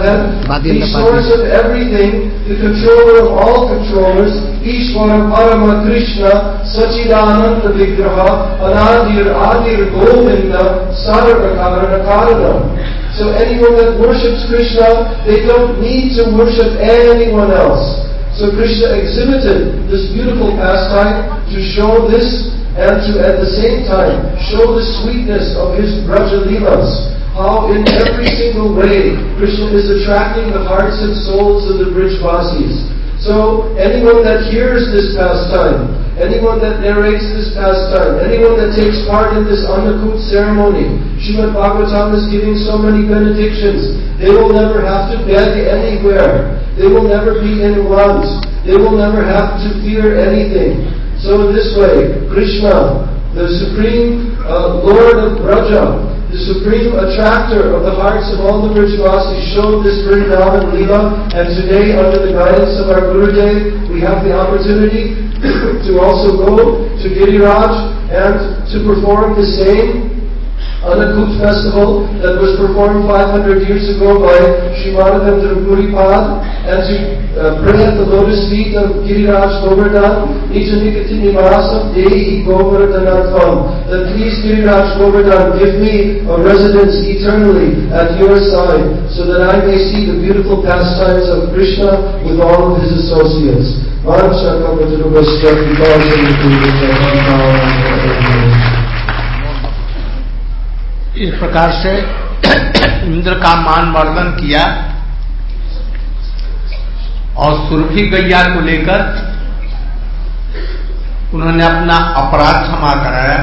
the source of everything, the controller of all controllers, Ishvara Parama Krishna Sachidananda Vigraha Anadir Adir Govinda Sarva Karana Karana. So anyone that worships Krishna, they don't need to worship anyone else. So Krishna exhibited this beautiful pastime to show this, and to at the same time show the sweetness of his Braja Leelas. How in every single way Krishna is attracting the hearts and souls of the Brijvasis. So anyone that hears this pastime, anyone that narrates this pastime, anyone that takes part in this Annakut ceremony, Srimad Bhagavatam is giving so many benedictions. They will never have to beg anywhere. They will never be in want. They will never have to fear anything. So in this way, Krishna, the supreme Lord of Braja, the supreme attractor of the hearts of all the Brijvasis, showed this Vrindavan Leela, and today, under the guidance of our Gurudev, we have the opportunity to also go to Giriraj and to perform the same on the Kut festival that was performed 500 years ago by Sri Madhavendra Puripad, and to pray at the lotus feet of Giriraj Govardhan, Nijanikati Nivasam Dehi Govardhanatham, that please Giriraj Govardhan give me a residence eternally at your side, so that I may see the beautiful pastimes of Krishna with all of his associates. इस प्रकार से इंद्र का मान वर्धन किया और सुरभि गैया को लेकर उन्होंने अपना अपराध क्षमा कराया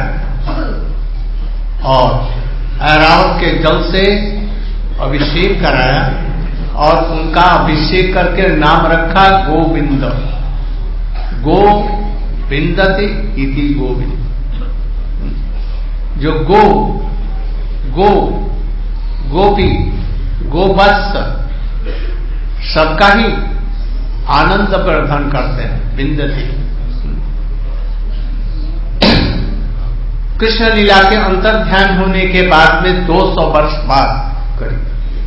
और ऐरावत के जल से अभिषेक कराया और उनका अभिषेक करके नाम रखा गोविंद। गोविंदति इति गोविंद। जो गोपी गोवत्स सबका ही आनंद वर्धन करते हैं, विंदति। कृष्ण लीला के अंतर ध्यान होने के बाद में 200 वर्ष बाद करीब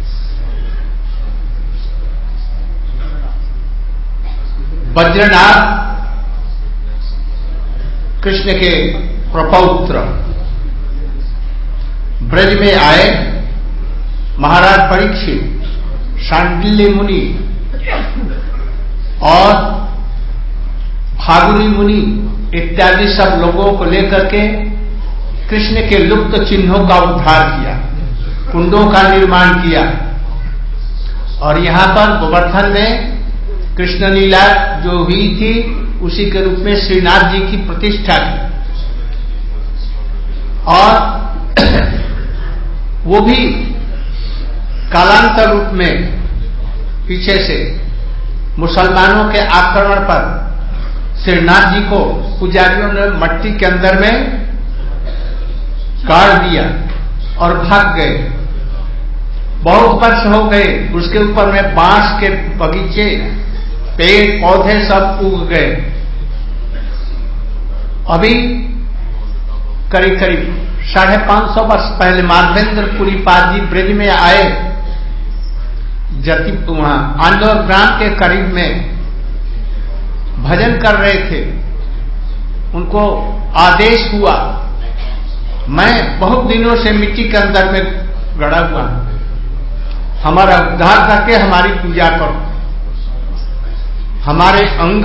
बद्रनाथ कृष्ण के प्रपौत्र ब्रज में आए। महाराज परीक्षित, शांडिल्य मुनि और फागुनी मुनि इत्यादि सब लोगों को लेकर के कृष्ण के लुप्त चिन्हों का उद्धार किया, कुंडों का निर्माण किया और यहां पर गोवर्धन में कृष्ण लीला जो हुई थी उसी के रूप में श्रीनाथ जी की प्रतिष्ठा की और वो भी कालांतर रूप में पीछे से मुसलमानों के आक्रमण पर श्रीनाथ जी को पुजारियों ने मट्टी के अंदर में गाड़ दिया और भाग गए। बहुत वर्ष हो गए, उसके ऊपर में बांस के बगीचे, पेड़ पौधे सब उग गए। अभी करीब करीब 550 वर्ष पहले माधवेंद्र पुरीपाद जी ब्रज में आए। जति वहां आंदोर ग्राम के करीब में भजन कर रहे थे, उनको आदेश हुआ, मैं बहुत दिनों से मिट्टी के अंदर में गड़ा हुआ, हमारा उद्धार करके हमारी पूजा करो, हमारे अंग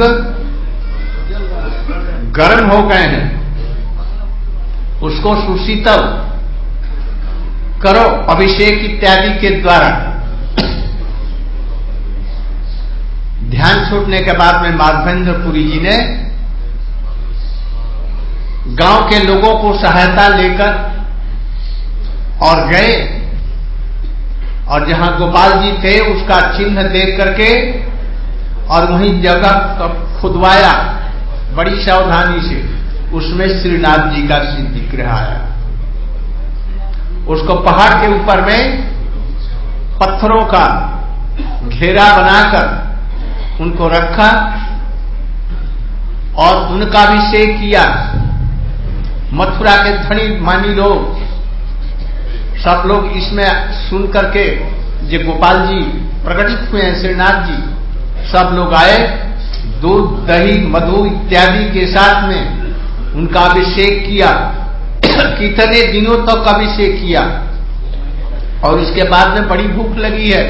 गर्म हो गए हैं, उसको सुशीतल करो अभिषेक इत्यादि के द्वारा। ध्यान छूटने के बाद में माधवेंद्र पुरी जी ने गांव के लोगों को सहायता लेकर और गए और जहां गोपाल जी थे उसका चिन्ह देख करके और वहीं जगह खुदवाया बड़ी सावधानी से, उसमें श्रीनाथ जी का विग्रह आया। उसको पहाड़ के ऊपर में पत्थरों का घेरा बनाकर उनको रखा और उनका अभिषेक किया। मथुरा के धनी मानी लोग सब लोग इसमें सुन करके, जो गोपाल जी प्रकटित हुए हैं श्रीनाथ जी, सब लोग आए, दूध दही मधु इत्यादि के साथ में उनका अभिषेक किया। कितने दिनों तक अभिषेक किया और उसके बाद में बड़ी भूख लगी है,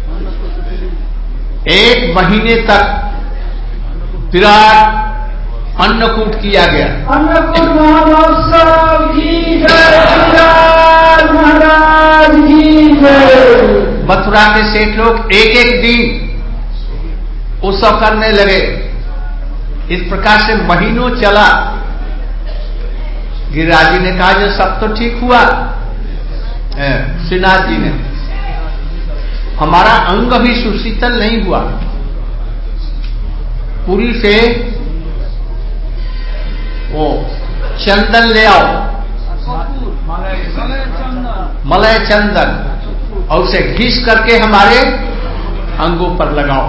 1 महीने तक विराट अन्नकूट किया गया। अन्नकूट महोत्सव की जय, महाराज की जय। मथुरा के सेठ लोग एक एक दिन उत्सव करने लगे। इस प्रकार से महीनों चला। गिरिराज जी ने कहा जो सब तो ठीक हुआ, श्रीनाथ जी ने, हमारा अंग भी सुशीतल नहीं हुआ, पुरी से वो चंदन ले आओ, मलय चंदन, और उसे घिस करके हमारे अंगों पर लगाओ।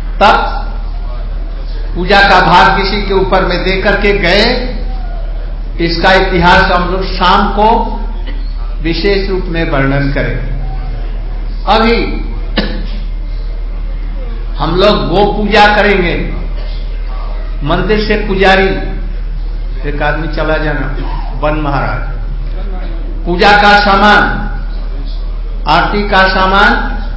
तब पूजा का भाग किसी के ऊपर में दे करके गए इसका इतिहास हम लोग शाम को विशेष रूप में वर्णन करेंगे। अभी हम लोग गो पूजा करेंगे। मंदिर से पुजारी, एक आदमी चला जाना, वन महाराज, पूजा का सामान, आरती का सामान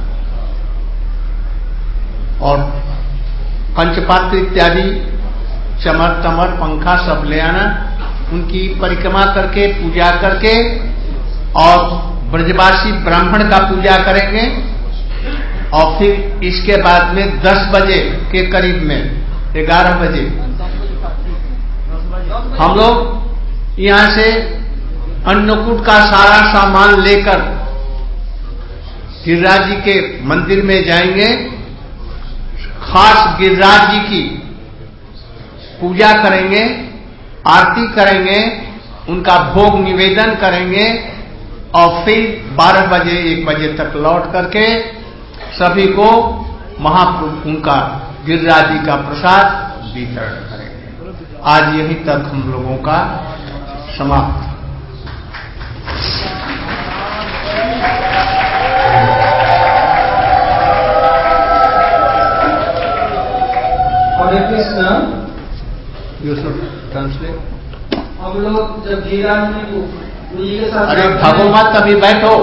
और पंचपात्र इत्यादि, चमर तमर पंखा सब ले आना, उनकी परिक्रमा करके पूजा करके और ब्रजवासी ब्राह्मण का पूजा करेंगे। और फिर इसके बाद में 10 बजे के करीब में, 11 बजे हम लोग यहां से अन्नकूट का सारा सामान लेकर गिरिराज जी के मंदिर में जाएंगे। खास गिरिराज जी की पूजा करेंगे, आरती करेंगे, उनका भोग निवेदन करेंगे और फिर 12 बजे 1 बजे तक लौट करके सभी को महाप्रभु उनका गिरिराज जी का प्रसाद वितरण करेंगे। आज यहीं तक हम लोगों का समाप्त। Hare Krishna. You should translate. हम लोग जब गिरिराज गुरु जी के साथ, अरे भागो मत, अभी बैठो।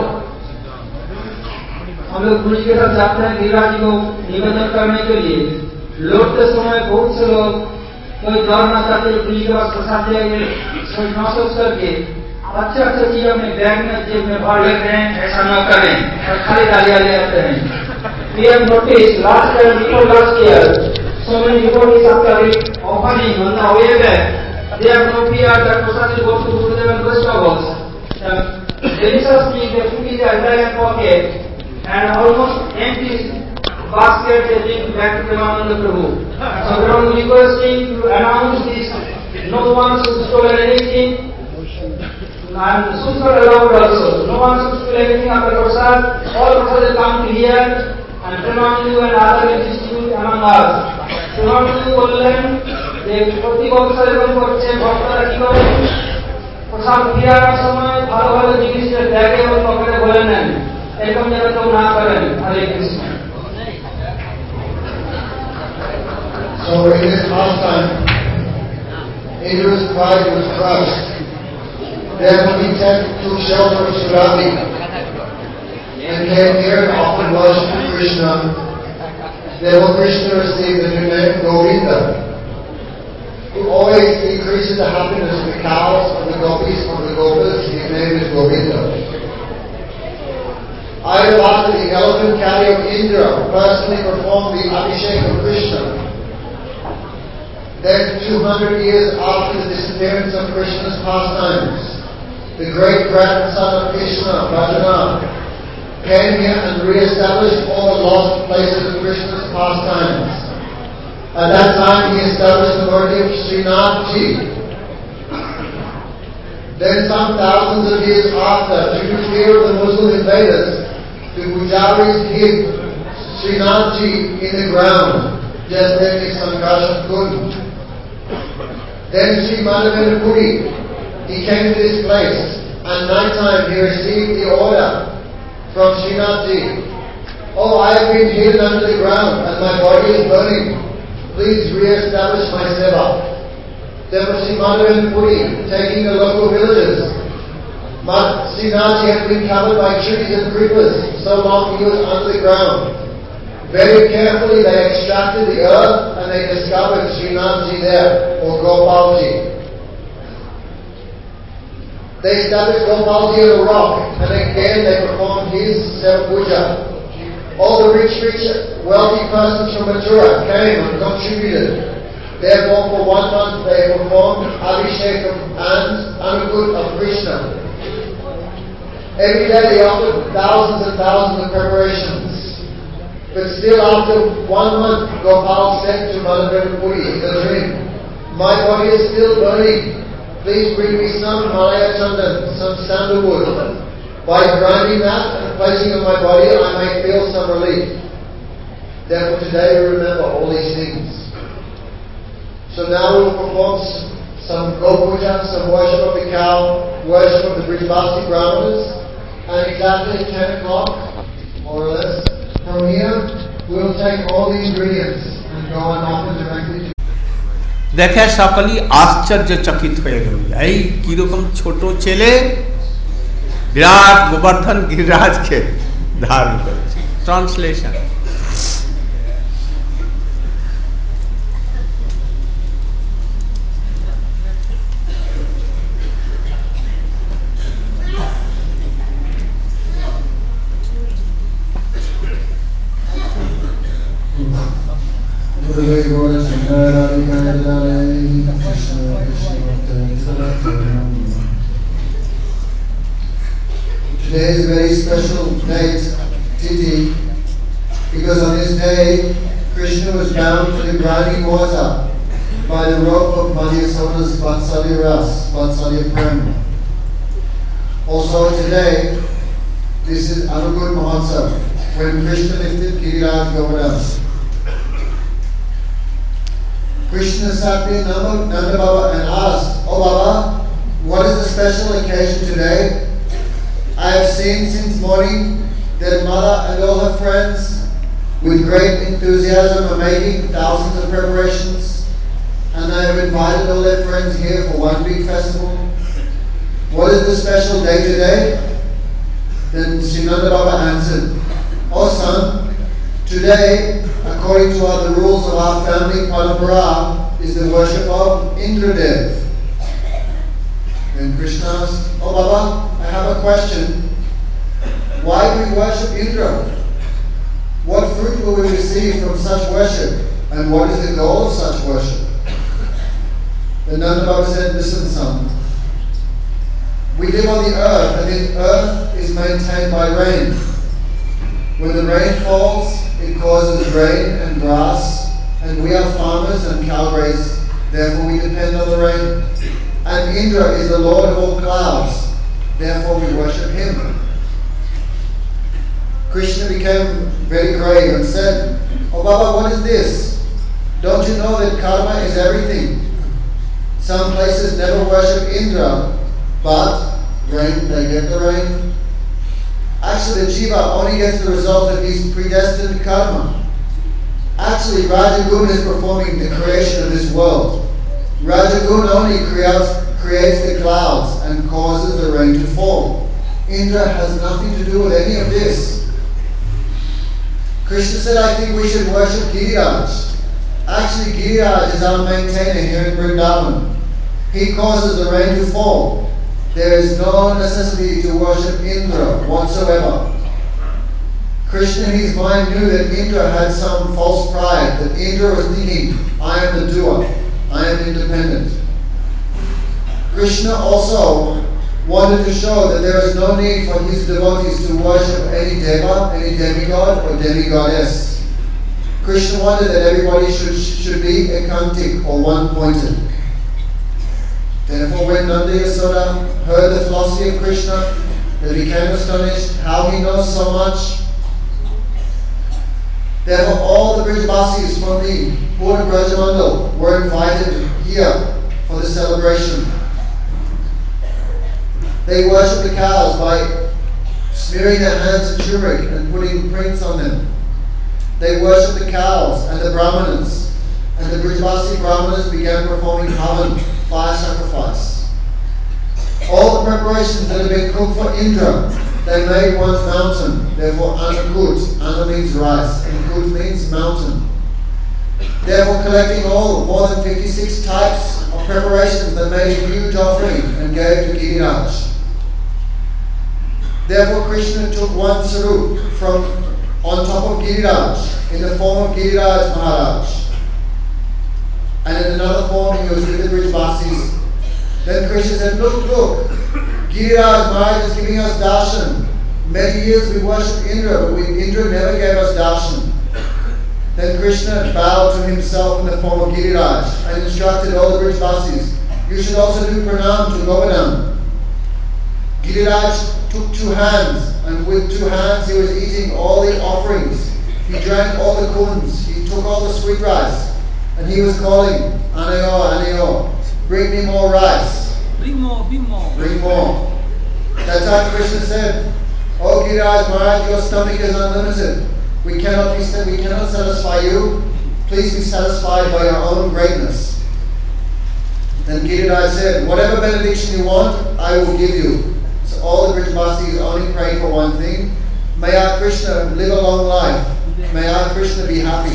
हम लोग गुरु जी के साथ जाते हैं गिरिराज जी को निवेदन करने के लिए। लौटते समय बहुत से लोग कोई दौड़ना चाहते गुरु जी के पास प्रसाद देंगे, सोच करके अच्छे अच्छे चीज अपने बैग में जेब में भर लेते हैं। ऐसा न करें और खाली डालियां ले आते हैं। We have noticed last year, so many people is after opening on the way back. They have no fear that Prasad will go to Gurudev and Vaishnavas. The delicious thing, they put in their bag and pocket and almost empty basket they bring back to Premananda Prabhu. So we are requesting to announce this. No one should steal anything. And Sutra allowed also. No one should steal anything after Prasad. All Prasad will come to here and Premananda and other will distribute among us. Premananda বললেন যে প্রতি বছর এরকম করছে, ভক্তরা কি করেন প্রসাদ ফিরে আনার সময় ভালো ভালো জিনিসের ব্যাগে এবং পকেটে ভরে নেন। এরকম যেন কেউ না করেন। হরে Krishna. So in this pastime, Indra's pride was crushed. Therefore he took shelter of Surabhi and came here and offered worship to Krishna. Therefore Krishna received the new name Govinda, who always increases the happiness of the cows, of the gopis, of the gopas. His name is Govinda. Ayurvata, the elephant carrier of Indra, personally performed the Abhishek of Krishna. Then 200 years after the disappearance of Krishna's pastimes, the great grandson of Krishna, Bhajana, came here and re-established all the lost places of Krishna's pastimes. At that time he established the murti of Srinath Ji. Then some thousands of years after, due to fear of the Muslim invaders, the Pujaris hid Srinath Ji in the ground, just like the Sankarshan Kund. Then Sri Madhavendra Puri, he came to this place, and night time he received the order from Srinath Ji. Oh, I have been hidden under the ground and my body is burning. Please re-establish my seva. Therefore Sri Madhavendra Puri, taking the local villagers, Srinath Ji had been covered by trees and creepers, so long he was under the ground. Very carefully they extracted the earth and they discovered Srinath Ji there, or Gopal Ji. They established Gopal Ji on a rock, and again they performed his Seva Puja. All the rich, wealthy persons from Mathura came and contributed. Therefore, for 1 month they performed Abhishek and Anukut of Krishna. Every day they offered thousands and thousands of preparations. But still after 1 month, Gopal said to Madhavendra Puri in a dream, my body is still burning. Please bring me some Malaya Chandan, some sandalwood. By grinding that and placing on my body, I may feel some relief. Therefore today we remember all these things. So now we will perform some Gopuja, some worship of the cow, worship of the Brijbasi Brahmanas, and exactly at 10 o'clock, more or less, from here, we'll take all the ingredients and go and offer directly to দেখে সকলেই আশ্চর্যচকিত হয়ে গেল, এই কিরকম ছোট ছেলে বিরাট গোবর্ধন গিরিরাজকে ধারণ করেছে। Translation. Today is a very special date, Tithi, because on this day, Krishna was bound to the grinding water by the rope of Madhyasoda's Vatsalya Ras, Vatsalya Prem. Also today, this is Anugud Mahotsav, when Krishna lifted Giriraj Govardhan. Krishna sat near Nanda Baba and asked, "Oh Baba, what is the special occasion today? I have seen since morning that Mother and all her friends with great enthusiasm are making thousands of preparations, and they have invited all their friends here for one big festival. What is the special day today?" Then Srinanda Baba answered, "Oh son, today, according to the rules of our family parampara, is the worship of Indradev." Then Krishna asked, "Oh Baba, I have a question. Why do we worship Indra? What fruit will we receive from such worship? And what is the goal of such worship?" Then Nanda Baba said, "Listen, son. We live on the earth, and the earth is maintained by rain. When the rain falls, it causes grain and grass, and we are farmers and cow graze, therefore we depend on the rain. And Indra is the Lord of all clouds, therefore we worship him." Krishna became very grave and said, "Oh Baba, what is this? Don't you know that karma is everything? Some places never worship Indra, but rain, they get the rain. Actually, the jiva only gets the result of his predestined karma. Actually, Rajagun is performing the creation of this world. Rajagun only creates the clouds and causes the rain to fall. Indra has nothing to do with any of this." Krishna said, "I think we should worship Giriraj. Actually, Giriraj is our maintainer here in Vrindavan. He causes the rain to fall. There is no necessity to worship Indra whatsoever." Krishna in his mind knew that Indra had some false pride, that Indra was thinking, "I am the doer, I am independent." Krishna also wanted to show that there is no need for his devotees to worship any deva, any demigod or demigoddess. Krishna wanted that everybody should be ekantic or one-pointed. Therefore, when Nanda Yasoda heard the philosophy of Krishna, they became astonished how he knows so much. Therefore, all the Brijbasis from the Purna Brajamandal were invited here for the celebration. They worship the cows by smearing their hands in turmeric and putting prints on them. They worship the cows and the Brahmanas, and the Brijbasi Brahmanas began performing Havan, fire sacrifice. All the preparations that had been cooked for Indra, they made one mountain, therefore Anakut. Ana means rice, and Kut means mountain. Therefore, collecting all more than 56 types of preparations, they made a huge offering and gave to Giriraj. Therefore, Krishna took one sarup from on top of Giriraj in the form of Giriraj Maharaj. And in another form, he was with the Brijbasis. Then Krishna said, "Look, Giriraj Maharaj is giving us darshan. Many years we worshipped Indra, but Indra never gave us darshan." Then Krishna bowed to himself in the form of Giriraj and instructed all the Brijbasis, "You should also do pranam to Govardhan." Giriraj took 2 hands, and with 2 hands he was eating all the offerings. He drank all the kunds, he took all the sweet rice, and he was calling, "Anayo, Anayo." bring me more rice. Bring more, bring more. Bring more. That time Krishna said, "Oh Giriraj Maharaj, your stomach is unlimited. We cannot satisfy you. Please be satisfied by your own greatness." Then Giriraj said, "Whatever benediction you want, I will give you." So all the Brijvasis only praying for one thing: may our Krishna live a long life. May our Krishna be happy.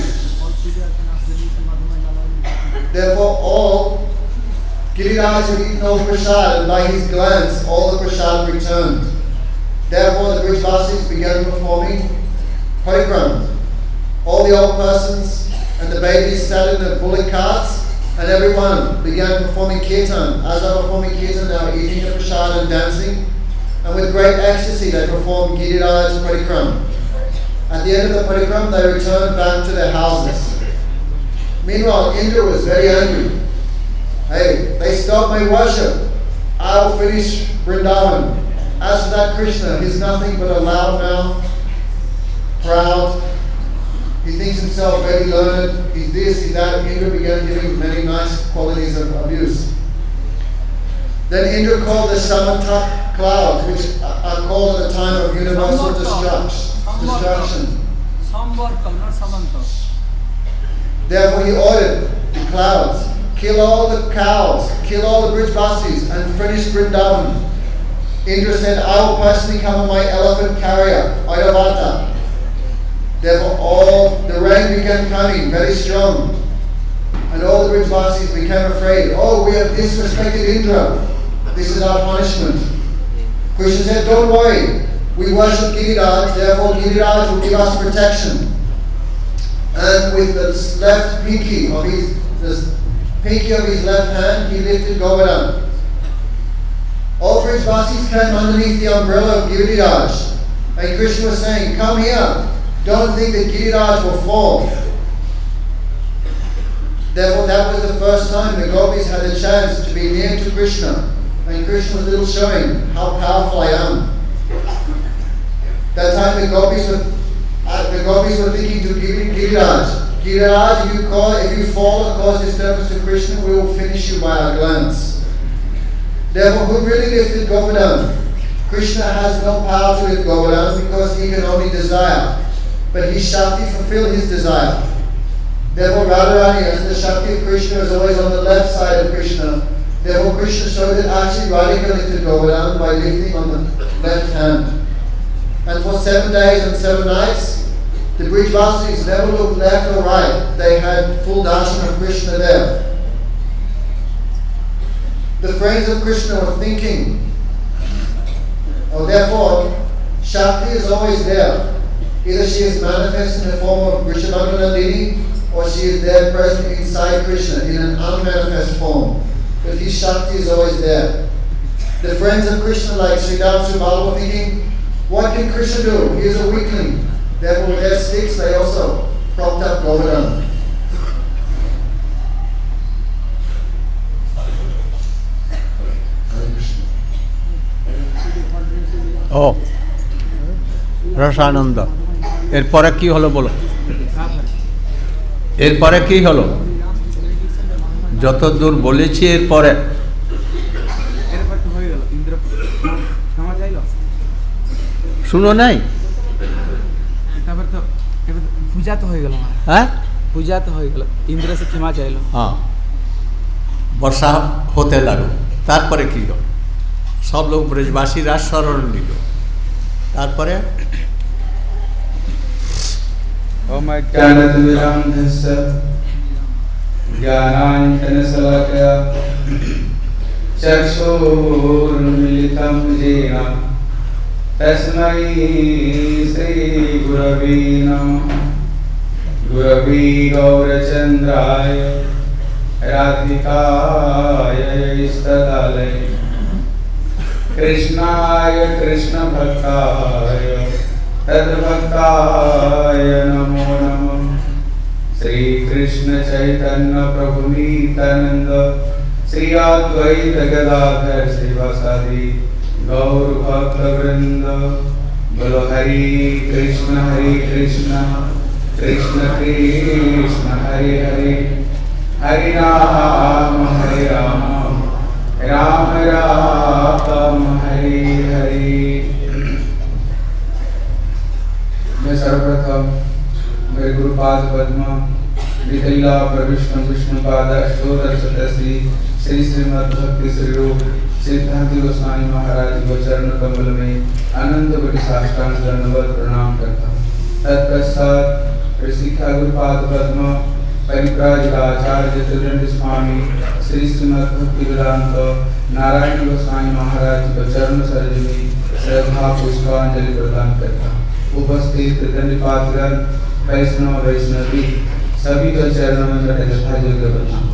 Therefore, all Giriraj had eaten all prasad, and by his glance, all the prasad returned. Therefore, the Brijvasis began performing parikram. All the old persons and the babies sat in the bullock carts, and everyone began performing kirtan. As they were performing kirtan, they were eating the prasad and dancing, and with great ecstasy, they performed Giriraj parikram. At the end of the parikram, they returned back to their houses. Meanwhile, Indra was very angry. Hey, they stopped my worship. I will finish Vrindavan. As for that Krishna, he's nothing but a loudmouth, proud. He thinks himself very learned. He's this, he's that. Indra began giving many nice qualities of abuse. Then Indra called the Samantak clouds, which are called at the time of universal destruction. Samvarkal, not Samanta. Therefore he ordered the clouds, kill all the cows, kill all the Brijvasis, and finish Vrindavan. Indra said, I will personally come on my elephant carrier, Airavata. Therefore all the rain began coming, very strong. And all the Brijvasis became afraid. Oh, we have disrespected Indra. This is our punishment. Krishna said, don't worry. We worship Giriraj, therefore Giriraj will give us protection. And with the left pinky of his left hand, he lifted Govardhan. All Brijvasis came underneath the umbrella of Giriraj. And Krishna was saying, come here. Don't think that Giriraj will fall. Therefore, that was the first time the gopis had a chance to be near to Krishna. And Krishna was little showing how powerful I am. That time the gopis were thinking to Giriraj, Giriraj, if you fall and cause disturbance to Krishna, we will finish you by our glance. Therefore, who really lifted Govardhan? Krishna has no power to lift Govardhan because he can only desire. But his Shakti fulfilled his desire. Therefore, Radharani, as the Shakti of Krishna, is always on the left side of Krishna. Therefore, Krishna showed that actually Radhika lifted Govardhan by lifting on the left hand. And for 7 days and 7 nights, the Brijvasis never looked left or right. They had full darshan of Krishna there. The friends of Krishna were thinking, therefore, Shakti is always there. Either she is manifest in the form of Vrishabhanandini, or she is there present inside Krishna in an unmanifest form. But his Shakti is always there. The friends of Krishna like Sridhar Subal were thinking, what can Krishna do? He is a weakling. Therefore with their sticks they also propped up Govardhan. ও রসানন্দ এরপরে কি হলো বলো এরপরে কি হলো যতদূর বলেছি এরপরে শুনো নাই পূজা তো হয়ে গেল হ্যাঁ পূজা তো হয়ে গেল ইন্দ্র সে ক্ষমা চাইলো হ্যাঁ বর্ষা হতে লাগলো তারপরে কি হলো সব লোক ব্রজবাসীরা শরণ নিল তারপরে ओम ज्ञानतिमिरान्धस्य ज्ञानाञ्जनशलाकया चक्षुरुन्मीलितं येन तस्मै श्रीगुरवे नमः गुरवे गौरचन्द्राय राधिकाय इष्टदालये कृष्णाय कृष्णभक्ताय तद्भक्ताय नमो नमः श्री कृष्ण चैतन्य प्रभु नित्यानंद श्री अद्वैत गदाधर श्रीवासादि गौर भक्त वृंद बोलो हरि कृष्ण कृष्ण कृष्ण हरे हरे हरि राम राम राम हरे हरे। मैं सर्वप्रथम मेरे गुरुपाद पद्म विकैला प्रविष्णु विष्णुपाद अष्टोदर शतश्री श्री श्रीमद् भक्ति श्री रूप सिद्धांत गोस्वामी महाराज को चरण कमल में अनंत कोटि साष्टांग दंडवत प्रणाम करता हूँ। तत्पश्चात ऋषिका गुरुपाद पद्म परिव्राजकाचार्य चतुर्दंड स्वामी श्री श्रीमद् भक्ति वेदांत नारायण गोस्वामी महाराज को चरण सरोज में श्रद्धा पुष्पांजलि प्रदान करता हूँ। उपस्थित दंडपातगण वैष्णव वैष्णवी सभी को चरणों में मेरा यथा योग्य प्रणाम।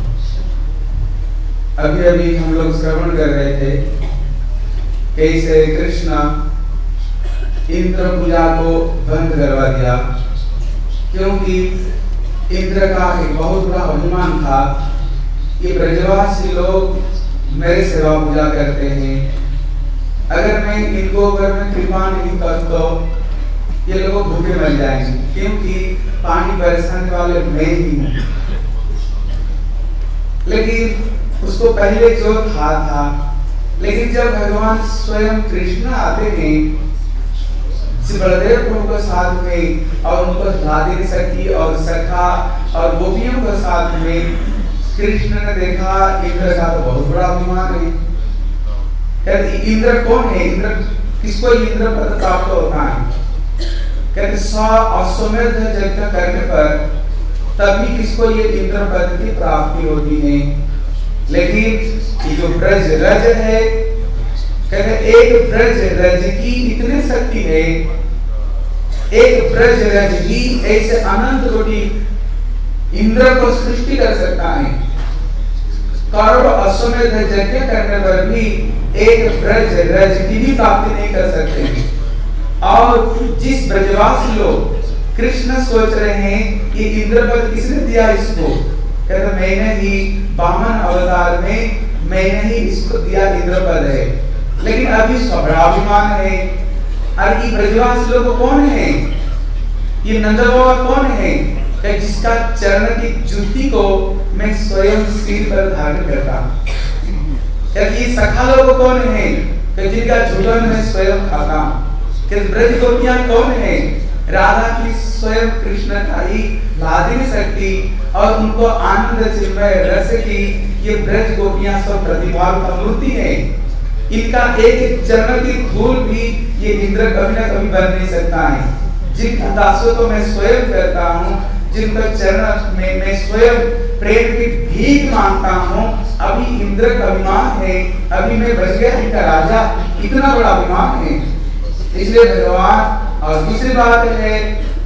अभी अभी हम लोग श्रवण कर रहे थे कैसे कृष्ण इंद्र पूजा को बंद करवा दिया, क्योंकि इंद्र का एक बहुत बड़ा अभिमान था कि ब्रजवासी लोग मेरे सेवा पूजा करते हैं, अगर मैं इनको ऊपर में कृपा नहीं कर तो ये लोग भूखे मर जाएंगे, क्योंकि पानी बरसाने वाले मैं ही हूं। लेकिन उसको पहले जो था, लेकिन जब भगवान स्वयं कृष्ण आते हैं श्री बलदेव प्रभु को साथ में और उनको राधे शक्ति और सखा और गोपियों को साथ में, कृष्ण ने देखा इंद्र का तो बहुत बड़ा अभिमान है। कहते इंद्र कौन है? इंद्र किसको इंद्र पद प्राप्त होता है? कहते 100 अश्वमेध यज्ञ करने पर तभी किसको ये इंद्र पद की प्राप्ति होती है। लेकिन ये जो ब्रज रज है, कहते एक ब्रज रज की इतनी शक्ति है, एक ब्रज रज ही ऐसे अनंत कोटि इंद्र को सृष्टि कर सकता है। करोड़ों अश्वमेध यज्ञ करने पर भी एक ब्रज रज की भी प्राप्ति नहीं कर सकते। और जिस ब्रजवासी लोग कृष्ण सोच रहे हैं कि इंद्र पद किसने दिया इसको, कहते मैंने ही वामन अवतार में मैंने ही इसको दिया इंद्र पद है। लेकिन अभी स्वाभिमान है। और ये ब्रजवासी लोग कौन है? ये नंद बाबा कौन है? कि जिसका चरण की जूती को मैं स्वयं सिर पर धारण करता हूं। ये सखा लोग कौन है? कि जिनका झूलन मैं स्वयं खाता हूं। कि ब्रज गोपियां कौन है? राधा की स्वयं कृष्ण का ही लादिनी शक्ति और उनको आनंद चिन्मय रस की ये ब्रज गोपियां सब प्रतिभाव का मूर्ति है। इनका एक चरण की धूल भी ये इंद्र कभी न कभी बन नहीं सकता है। जिनका दासों को मैं स्वयं करता हूँ, जिनका चरण में मैं स्वयं प्रेम की भीख मांगता हूँ, अभी इंद्र का अभिमान है, अभी मैं बच गया इनका राजा, इतना बड़ा अभिमान है। इसलिए भगवान, और दूसरी बात है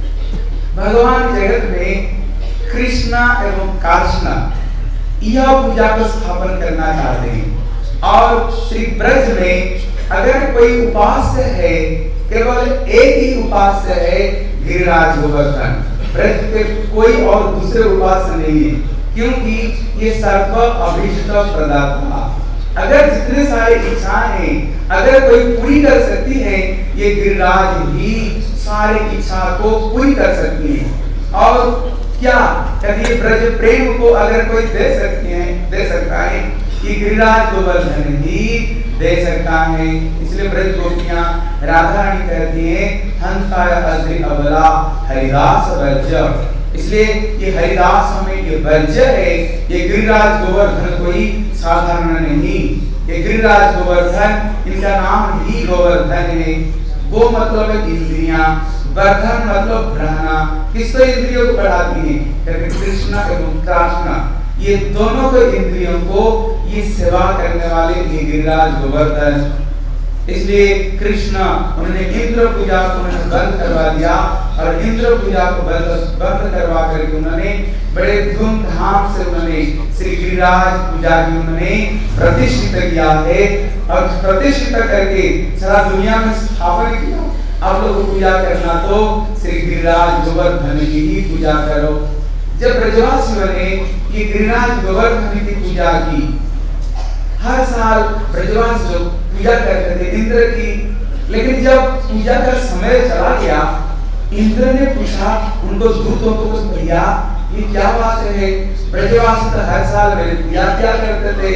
भगवान जगत में कृष्णा एवं काष्णा यह पूजा को स्थापन करना चाहते हैं। और श्री ब्रज में अगर कोई उपास्य है, केवल एक ही उपास्य है, गिरिराज गोवर्धन। ब्रज के कोई और दूसरे उपास्य नहीं है, क्योंकि ये सर्व अभीष्ट प्रदाता। अगर जितने सारे इच्छाएं हैं, अगर कोई पूरी कर सकती है, ये गिरिराज ही सारे इच्छा को पूरी कर सकती है। और क्या कभी ब्रज प्रेम को अगर कोई दे सकता है, ये गिरिराज गोवर्धन ही दे सकता है। इसलिए ब्रज गोपियां राधा रानी कहती है हंसाय अद्रि अबला हरिदास वर्ज्य। इसलिए ये हरिदास हमें ये वर्ज्य है। ये गिरिराज गोवर्धन कोई साधारण नहीं, ये गिरिराज गोवर्धन, इनका नाम ही गोवर्धन है। गो मतलब इंद्रियां, वर्धन मतलब बढ़ाना। किसको इंद्रियों को बढ़ाती है? कहते कृष्ण एवं कृष्ण, ये दोनों को इंद्रियों को ये सेवा करने वाले ये गिरिराज गोवर्धन। इसलिए कृष्ण उन्होंने इंद्र पूजा को बंद करवा दिया, और इंद्र पूजा को बंद करवा करके उन्होंने बड़े धूमधाम से उन्होंने श्री गिरिराज पूजा की उन्होंने प्रतिष्ठित किया है। और प्रतिष्ठित करके सारा दुनिया में स्थापन किया, आप लोग पूजा करना तो श्री गिरिराज गोवर्धन की ही पूजा करो। जब ब्रजवासियों ने ये गिरिराज गोवर्धन की पूजा की, हर साल ब्रजवास जो पूजा करते थे इंद्र की, लेकिन जब पूजा का समय चला गया, इंद्र ने पूछा उनको दूतों को, भैया ये क्या बात है? ब्रजवास तो हर साल मेरी पूजा क्या करते थे,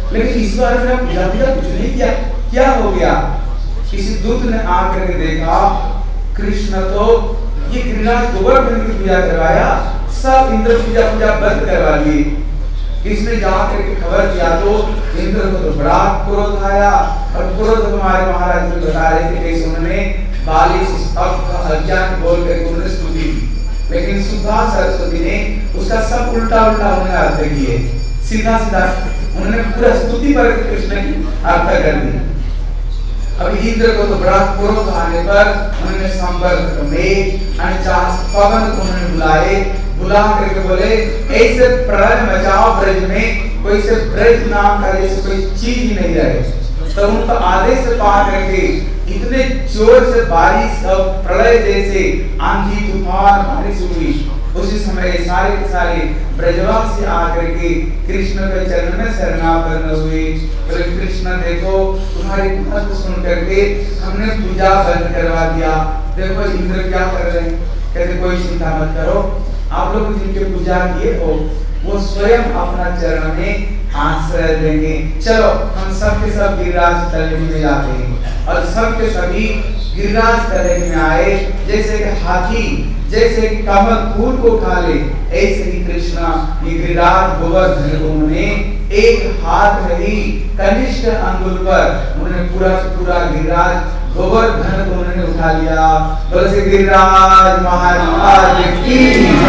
लेकिन इस बार ने पूजा कुछ नहीं किया। क्या हो गया? किसी दूत ने आकर के देखा, कृष्ण तो ये गिरिराज गोवर्धन की पूजा करवाया, सब इंद्र पूजा बंद करवा ली। किसने जाकर के खबर किया तो इंद्र को तो बड़ा क्रोध आया, और क्रोध हमारे महाराज जी बता रहे थे कि उन्होंने बालिश अज्ञान बोल करके उन्होंने स्तुति की, लेकिन सुधा सरस्वती ने उसका सब उल्टा उन्होंने अर्थ किए। सीधा उन्होंने पूरा स्तुति पर कृष्ण की अर्थ कर दी। अभी इंद्र को तो बड़ा क्रोध आने पर उन्होंने संपर्क में अनचास पवन को उन्होंने बुला करके बोले, ऐसे प्रलय मचाओ ब्रज में, कोई से ब्रज नाम का जैसे कोई चीज ही नहीं रहे। तो उनका आदेश पा करके इतने जोर से बारिश और प्रलय जैसे आंधी तूफान बारिश हुई। उसी समय सारे के सारे ब्रजवासी आकर के कृष्ण के चरण में शरणागत हुए। बोले कृष्ण देखो तुम्हारी बात सुन करके हमने पूजा बंद करवा दिया। देखो इंद्र क्या कर रहे हैं। कहते कोई चिंता मत करो, आप लोग जिनके पूजा किए हो वो स्वयं अपना चरण में आश्रय देंगे। चलो हम सबके सब गिरिराज तलेटी में जाते हैं। और सबके सभी गिरिराज तलेटी में आए। जैसे कि हाथी जैसे कमल फूल को उठा ले, ऐसे ही कृष्णा ये गिरिराज गोवर्धन को उन्होंने एक हाथ में ही कनिष्ठ अंगुल पर उन्होंने पूरा गिरिराज गोवर्धन को उन्होंने उठा लिया। बोले गिरिराज महाराज की।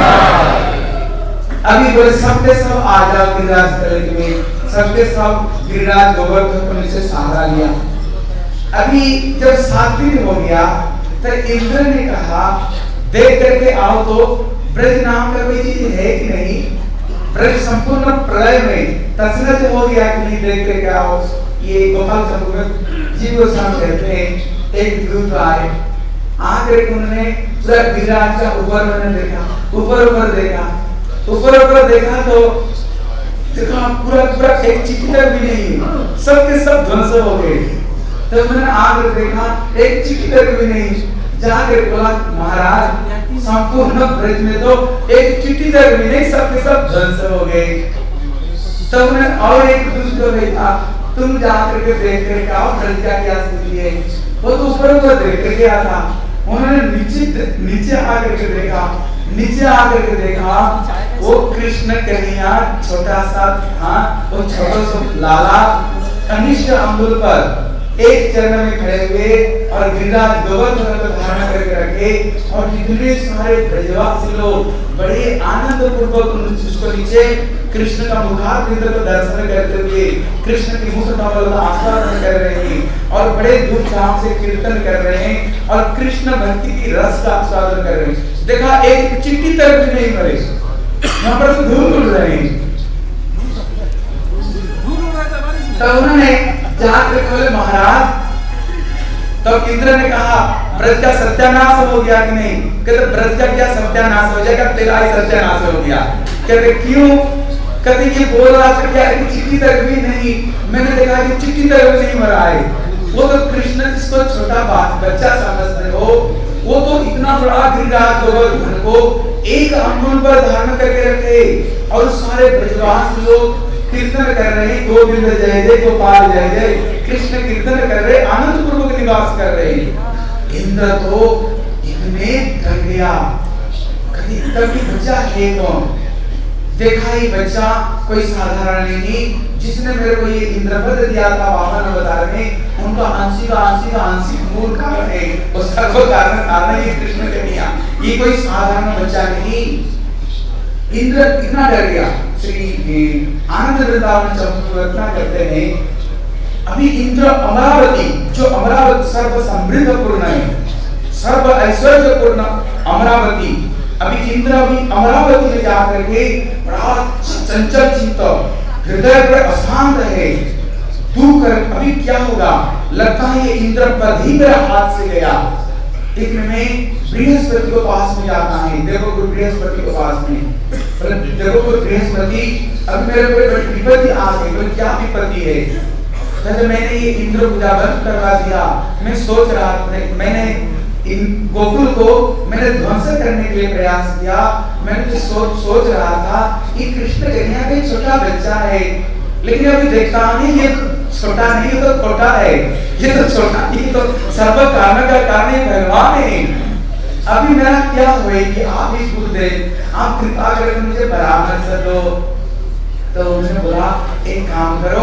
अभी बोले सबके सब आ जाओ गिरिराज तलेटी में। सबके सब गिरिराज गोवर्धन को नीचे सहारा लिया। अभी जब 7 दिन हो गया तो इंद्र ने कहा देख करके आओ तो ब्रज नाम का कोई चीज है कि नहीं। ब्रज संपूर्ण प्रलय में तसनत हो गया कि नहीं, देख करके आओ। ये गोपाल चंद्र जी गोस्वामी कहते हैं एक दूत आए, आकर के उन्होंने पूरा गिरिराज का ऊपर देखा, ऊपर देखा तो देखा पूरा एक चिट्ठी भी नहीं, सबके सब ध्वंस हो गए। तो मैंने आकर देखा एक चिट्ठी भी नहीं। जाकर बोला महाराज संपूर्ण ब्रज में तो एक चिट्ठी तक भी नहीं, सबके सब ध्वंस हो गए। तब मैंने और एक दूत को भेजा, तुम जाकर के देख कर आओ ब्रज का क्या स्थिति है। वो तो ऊपर देख कर गया था। उन्होंने नीचे आकर के देखा वो कृष्ण कन्हैया छोटा सा था, वो छोटा सा लाला कनिष्ठ अंगुल पर एक चरण में खड़े हुए और गिरिराज गोवर्धन को धारण करके रखे। और जितने सारे ब्रजवासी लोग बड़े आनंद पूर्वक उसको नीचे कृष्ण का मुखारविंद को दर्शन करते हुए कृष्ण की मुख कमल का आस्वादन कर रहे हैं और बड़े धूमधाम से कीर्तन कर रहे हैं और कृष्ण भक्ति की रस का आस्वादन कर रहे हैं। देखा एक चिट्ठी तक भी नहीं मरे, यहाँ पर धूल उड़ रहे हैं। तो उन्होंने जाकर बोले महाराज, तो इंद्र ने कहा ब्रज का सत्यानाश हो गया कि नहीं। कहते ब्रज का क्या सत्यानाश हो जाएगा, तेरा ही सत्यानाश हो गया। कहते क्यों। कहते ये बोल रहा था क्या चिट्ठी तक भी नहीं, मैंने देखा कि चिट्ठी तक भी नहीं मरा है। वो तो कृष्ण जिसको छोटा बच्चा समझते हो, वो तो इतना बड़ा गिरिराज गोवर्धन को एक अंगुल पर धारण करके रखे और सारे ब्रजवासी लोग कीर्तन कर रहे हैं, गोविंद जय जय गोपाल जय जय, कृष्ण कीर्तन कर रहे, आनंद पूर्वक निवास कर रहे। इंद्र तो इतने डर गया, कभी बच्चा है कौन। देखा ही बच्चा कोई साधारण नहीं, जिसने मेरे को ये इंद्रपद दिया था वामन अवतार में, उनका आंशिक मूल कारण है, वो सर्व कारण ये कृष्ण कन्हैया, ये कोई साधारण बच्चा नहीं। इंद्र इतना डर गया। श्री आनंद वृंदावन चमत्कृतना करते हैं, अभी इंद्र अमरावती, जो अमरावती सर्व समृद्ध पूर्ण है, सर्व ऐश्वर्य पूर्ण अमरावती, अभी इंद्र अमरावती में जाकर के बड़ा चंचल चित्त, हृदय पर अशांत है, दुख कर अभी क्या होगा, लगता है ये इंद्र पर ही मेरा हाथ से गया। इतने में बृहस्पति को पास में जाता है, देवगुरु बृहस्पति को पास में, देवगुरु बृहस्पति अब मेरे को बड़ी विपत्ति आ गई। बोले क्या विपत्ति है। कहते मैंने ये इंद्र पूजा बंद करवा दिया, मैं सोच रहा था, मैंने इन गोकुल को मैंने ध्वंस करने के लिए प्रयास किया। मैंने सोच रहा था कि कृष्ण कन्हैया का छोटा बच्चा है, लेकिन अभी देखता हूँ ये छोटा नहीं, ये तो छोटा है, ये तो छोटा, ये तो सर्व कारण का कारण भगवान है। अभी मेरा क्या हुआ कि आप ही गुरुदेव आप कृपा करके मुझे परामर्श दो। तो उन्होंने बोला एक काम करो,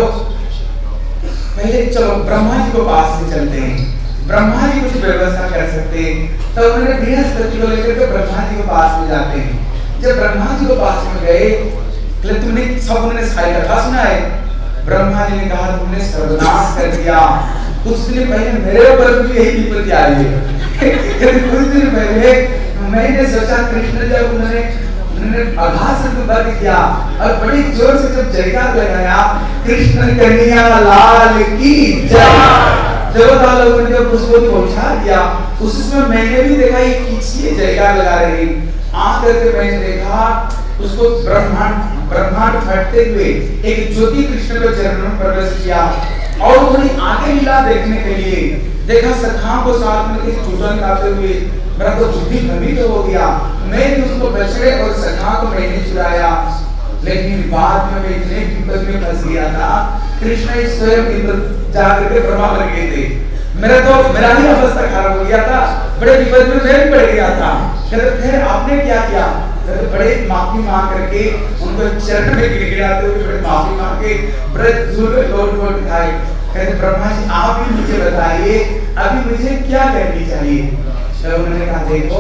पहले चलो ब्रह्मा जी को पास में चलते हैं, ब्रह्मा जी कुछ व्यवस्था कर सकते हैं। तो उन्होंने बृहस्पति को लेकर के ब्रह्मा जी को पास में जाते हैं। जब ब्रह्मा जी को पास में गए, तुमने सब उन्होंने सारी कथा सुना है। ब्रह्मा जी ने कहा तुमने सर्वनाश कर दिया, कुछ दिन पहले मेरे ऊपर भी यही विपत्ति आई है। कुछ दिन पहले मैंने सोचा कृष्ण जब उन्होंने आघात से बंद किया और बड़ी जोर से जब जयकार लगाया कृष्ण कन्हैया लाल की जय, देवता लोगों ने जब उसको पहुंचा दिया, उस समय मैंने भी देखा ये किसी जयकार लगा रही। आकर के मैंने देखा उसको ब्रह्मांड फटते हुए एक ज्योति कृष्ण के चरणों में प्रवेश किया और थोड़ी आगे लीला देखने के लिए देखा सखाओं को साथ में किसी चूटन खाते हुए मेरा तो बुद्धि भ्रमित हो गया। मैं भी उसको बछड़े और सखाओं को मैंने चुराया, लेकिन बाद में मैं इतने विपद में फंस गया था, कृष्ण स्वयं इंद्र जाकर के ब्रह्मा बन गए थे। मेरा ही अवस्था खराब हो गया था, बड़े विपद में मैं भी पड़ गया था। कहते फिर आपने क्या किया? कहते बड़े माफी मांग करके उनको चरण में गिड़गिड़ाते हुए बड़े माफी मांग के बड़े लौट खाए। कहते ब्रह्मा जी आप ही मुझे बताइए अभी मुझे क्या करनी चाहिए? तो उन्होंने कहा देखो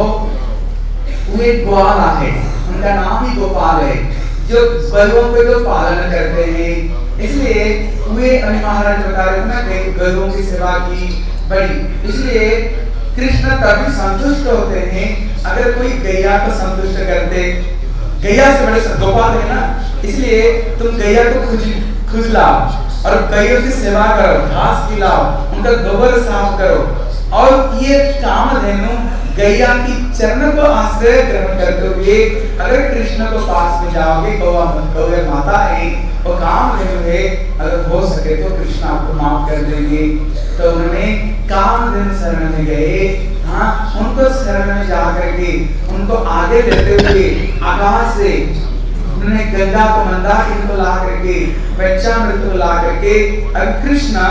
वो एक ग्वाला है, उनका नाम ही गोपाल है, जो गधों को जो पालन करते हैं, इसलिए वे महाराज बता रहे थे ना गधों की सेवा की बड़ी, इसलिए कृष्ण तभी संतुष्ट होते हैं अगर कोई गैया को संतुष्ट करते। गैया से बड़े गोपाल है ना, इसलिए तुम गैया को खुद लाओ और गैया की सेवा करो, घास खिलाओ, उनका गोबर साफ करो। और ये कामधेनु गैया की चरण को आश्रय ग्रहण करते हुए अगर कृष्ण को पास में जाओगे, गौ माता है वो कामधेनु है, अगर हो सके तो कृष्ण आपको माफ कर देंगे। तो उन्होंने कामधेनु शरण में गए। हाँ, उनको शरण में जाकर के उनको आगे लेते हुए आकाश से उन्होंने गंगा को मंदाकिनी को ला करके पंचामृत को ला करके अब कृष्ण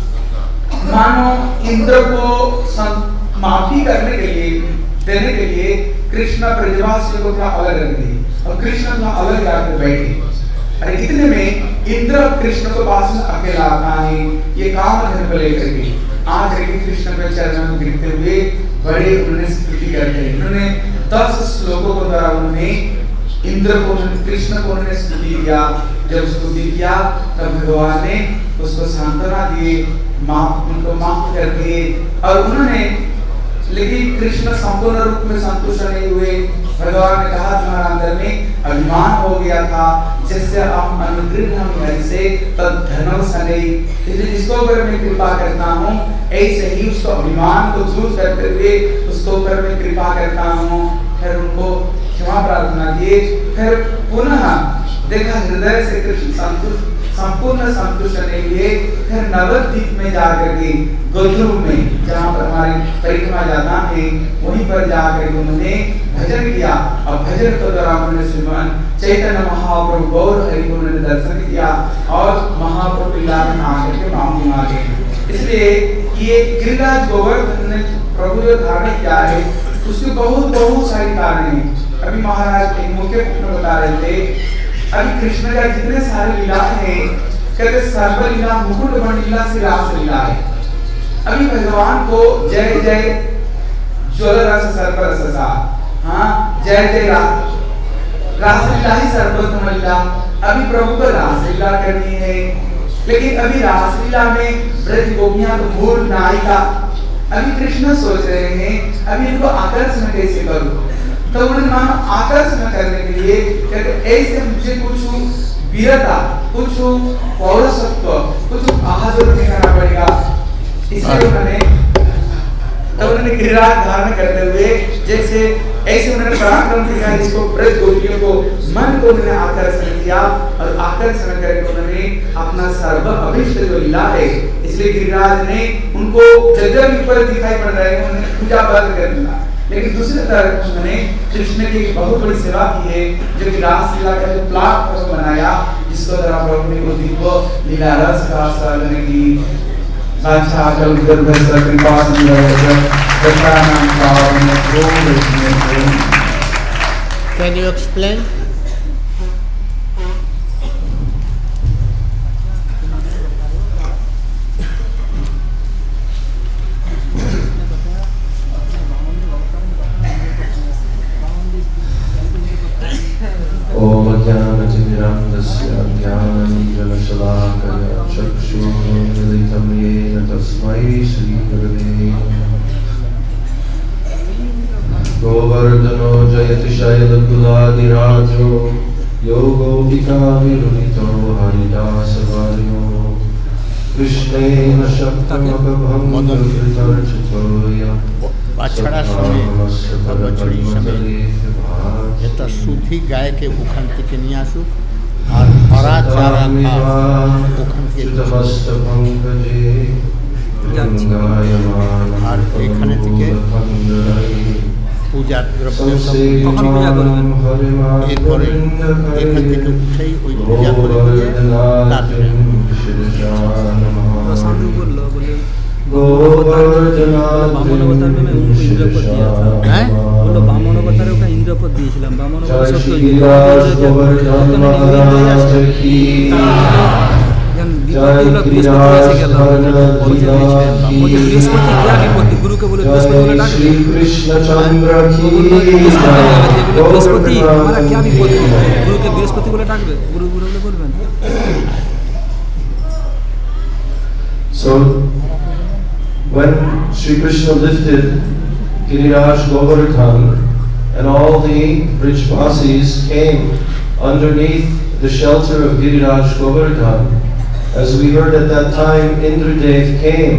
मानो इंद्र को माफी करने के लिए देने के लिए कृष्ण ब्रजवासियों को थोड़ा अलग रख दिए और कृष्ण थोड़ा अलग जाकर बैठे। अरे इतने में इंद्र कृष्ण को पास में अकेला आता है, ये कामधेनु को लेकर के आकर के कृष्ण के चरणों में गिरते हुए बड़े उन्होंने स्तुति करते हैं। उन्होंने 10 श्लोकों को द्वारा उन्होंने इंद्र को कृष्ण को उन्होंने स्तुति किया। जब स्तुति किया तब भगवान ने उसको सांत्वना दिए, उनको माफ कर दिए और उन्होंने, लेकिन कृष्ण संपूर्ण रूप में संतुष्ट नहीं हुए। भगवान ने कहा तुम्हारा अंदर में अभिमान हो गया था, जिससे हम अनुग्रह से तब धनों सने, इसलिए जिसको ऊपर मैं कृपा करता हूँ ऐसे ही उसको अभिमान को दूर करते हुए उसको ऊपर मैं कृपा करता हूँ। फिर उनको क्षमा प्रार्थना किए, फिर पुनः देखा हृदय से कृष्ण संपूर्ण संतुष्ट नहीं हुए। फिर नवद्वीप में जाकर के गोध्रुव में जहाँ पर हमारी परिक्रमा जाता है वहीं पर जाकर उन्होंने भजन किया और भजन के दौरान उन्होंने श्रीमान चैतन्य महाप्रभु गौर हरि को उन्होंने दर्शन किया और महाप्रभु लीला में आकर के माफी मांगे। इसलिए ये गिरिराज गोवर्धन ने प्रभु जो धारण किया है उसके बहुत सारी कारण है। अभी महाराज एक मुख्य प्रश्न बता रहे थे, अभी कृष्ण का जितने सारे लीला है कहते सर्व लीला मुकुट मणि लीला से रास लीला है। अभी भगवान को जय जय ज्वल रस सर्व रस सा, हाँ जय जय रास लीला ही सर्वोत्तम लीला। अभी प्रभु को रास लीला करनी है, लेकिन अभी रास लीला में ब्रज गोपियां तो मूल नायिका, अभी कृष्ण सोच रहे हैं अभी इनको आकर्षण कैसे करूं। तो उन्होंने मानो आकर्षण करने के लिए कहते ऐसे मुझे कुछ वीरता, कुछ पौरुषत्व, कुछ बहादुर दिखाना पड़ेगा। इसलिए उन्होंने गिरिराज धारण करते हुए जैसे ऐसे उन्होंने पराक्रम दिखाया जिसको ब्रज गोपियों को मन को उन्होंने आकर्षण किया और आकर्षण करके उन्होंने अपना सर्व अभिष्ट जो लीला है, इसलिए गिरिराज ने उनको जगह ऊपर दिखाई पड़ रहे हैं, उन्होंने पूजा बंद कर दिया। लेकिन दूसरी तरफ उन्होंने कृष्ण की एक बहुत बड़ी सेवा की है, जो कि रासलीला का जो प्लाट बनाया, जिसको द्वारा प्रभु ने वो दिव्य लीला रस का आस्वादन की। साक्षात गुरुदेव कृपा सुंदर Can you explain? Om Jnana-Timirandasya Jnana-Jana-Shalakaya Chakshur-Militam Yena Tasmai Shri-Gurave Govardhano Jayati Shaila-Kuladirajo Yogo-Vika-Virunito Haridasa-Varyo Krishnena Shaktamaka-Bhanga-Kritarchitoya बछड़ा समय और बछड़ी समय ये तो सूखी गाय के उखंती के नियासु और हरा चारा था उखंती और एखाने থেকে পূজা দ্রব্য সব কখন পূজা করবেন এরপরে এখান থেকে উঠেই ওই পূজা করে দিয়ে তারপরে प्रशांत बोल बोले बामन अवतार में मैं उनको इंद्रपद दिया था। बोलो बामन अवतार का इंद्रपद दिए बामन बृहस्पति क्या विपत्ति गुरु के बोले बृहस्पति बोले बृहस्पति हमारा क्या विपत्ति गुरु के बृहस्पति बोले डाक गुरु गुरु बोले बोलबेन। So when Sri Krishna lifted Giriraj Govardhan and all the Brijvasis came underneath the shelter of Giriraj Govardhan, as we heard at that time, Indradev came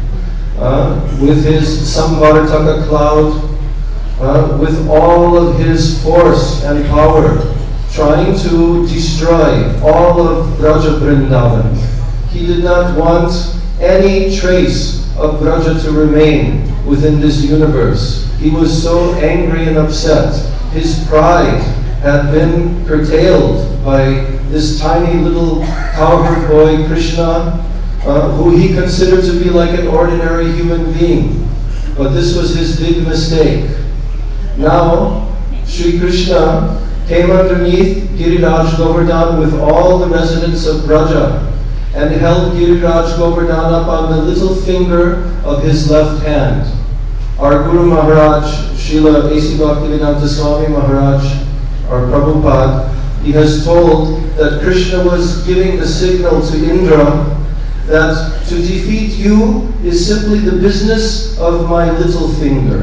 with his Samvartaka cloud, with all of his force and power, trying to destroy all of Braja Vrindavan. He did not want any trace of Braja to remain within this universe. He was so angry and upset. His pride had been curtailed by this tiny little cowherd boy Krishna, who he considered to be like an ordinary human being. But this was his big mistake. Now, Sri Krishna came underneath Giriraj Govardhan with all the residents of Braja and held Giriraj Govardhan up on the little finger of his left hand. Our Guru Maharaj, Srila A.C. Bhaktivedanta Swami Maharaj, our Prabhupada, he has told that Krishna was giving the signal to Indra that to defeat you is simply the business of my little finger.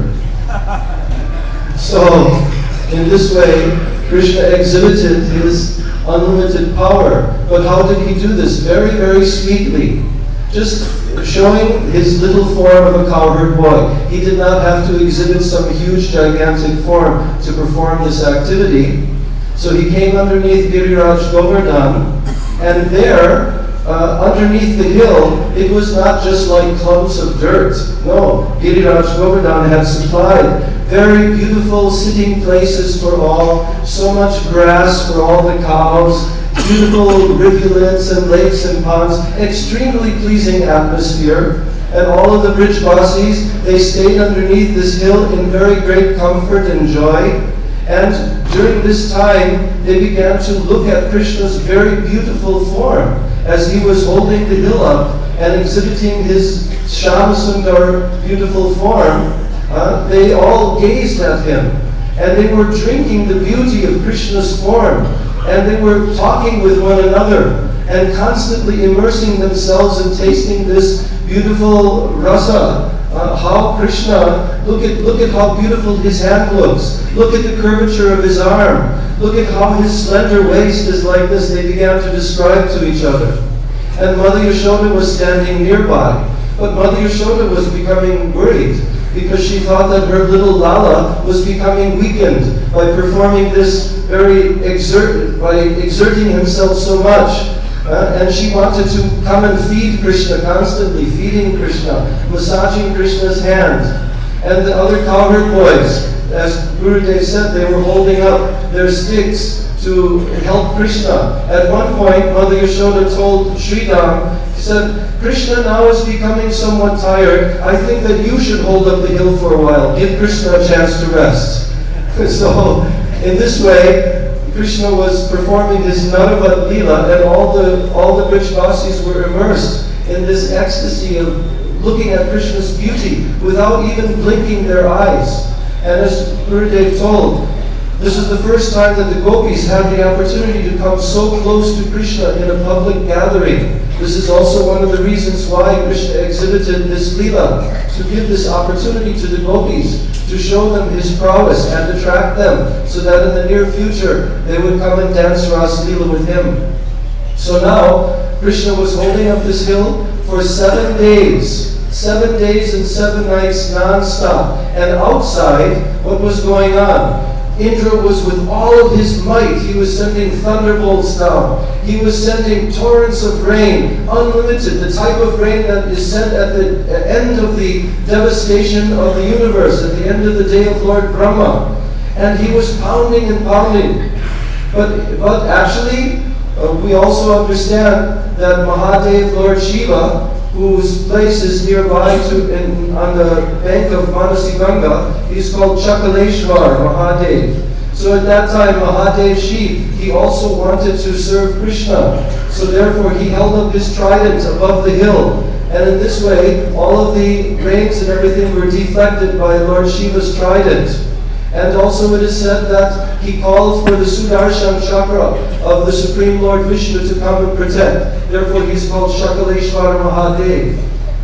So, in this way, Krishna exhibited his unlimited power. But how did he do this? Very, very sweetly. Just showing his little form of a cowherd boy. He did not have to exhibit some huge, gigantic form to perform this activity. So he came underneath Giriraj Govardhan, and there, underneath the hill, it was not just like clumps of dirt. No, Giriraj Govardhan had supplied very beautiful sitting places for all, so much grass for all the cows, beautiful rivulets and lakes and ponds, extremely pleasing atmosphere. And all of the Brijvasis, they stayed underneath this hill in very great comfort and joy. And during this time, they began to look at Krishna's very beautiful form as he was holding the hill up and exhibiting his Shyam-Sundar beautiful form. They all gazed at him, and they were drinking the beauty of Krishna's form, and they were talking with one another, and constantly immersing themselves in tasting this beautiful rasa. How Krishna, look at how beautiful his hand looks. Look at the curvature of his arm. Look at how his slender waist is like this. They began to describe to each other. And Mother Yashoda was standing nearby. But Mother Yashoda was becoming worried, because she thought that her little Lala was becoming weakened by performing this by exerting himself so much. And she wanted to come and feed Krishna constantly, feeding Krishna, massaging Krishna's hands. And the other cowherd boys, as Gurudev said, they were holding up their sticks to help Krishna. At one point, Mother Yashoda told Sridham, she said, Krishna now is becoming somewhat tired. I think that you should hold up the hill for a while. Give Krishna a chance to rest. So, in this way, Krishna was performing his Naravad Leela, and all the Brajvasis were immersed in this ecstasy of looking at Krishna's beauty without even blinking their eyes. And as Gurudev told, this is the first time that the gopis had the opportunity to come so close to Krishna in a public gathering. This is also one of the reasons why Krishna exhibited this Leela, to give this opportunity to the gopis, to show them his prowess and attract them, so that in the near future they would come and dance Ras Leela with him. So now, Krishna was holding up this hill for 7 days. 7 days and 7 nights non-stop. And outside, what was going on? Indra was with all of his might. He was sending thunderbolts down. He was sending torrents of rain, unlimited, the type of rain that is sent at the end of the devastation of the universe, at the end of the day of Lord Brahma. And he was pounding and pounding. But actually, we also understand that Mahadev, Lord Shiva, whose place is nearby on the bank of Manasi Ganga, he's called Chakaleshwar Mahadev. So at that time, Mahadev Shiv, he also wanted to serve Krishna. So therefore, he held up his trident above the hill. And in this way, all of the rains and everything were deflected by Lord Shiva's trident. And also it is said that he called for the Sudarshan Chakra of the Supreme Lord Vishnu to come and protect. Therefore he's called Shakaleshwar Mahadev.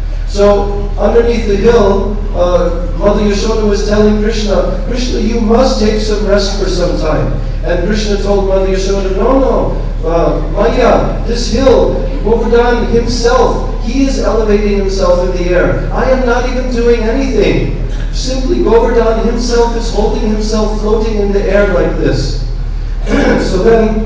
So underneath the hill, Mother Yashoda was telling Krishna, Krishna, you must take some rest for some time. And Krishna told Mother Yashoda, no, Maya, this hill, Govardhan himself, he is elevating himself in the air. I am not even doing anything. Simply Govardhan himself is holding himself floating in the air like this. So then,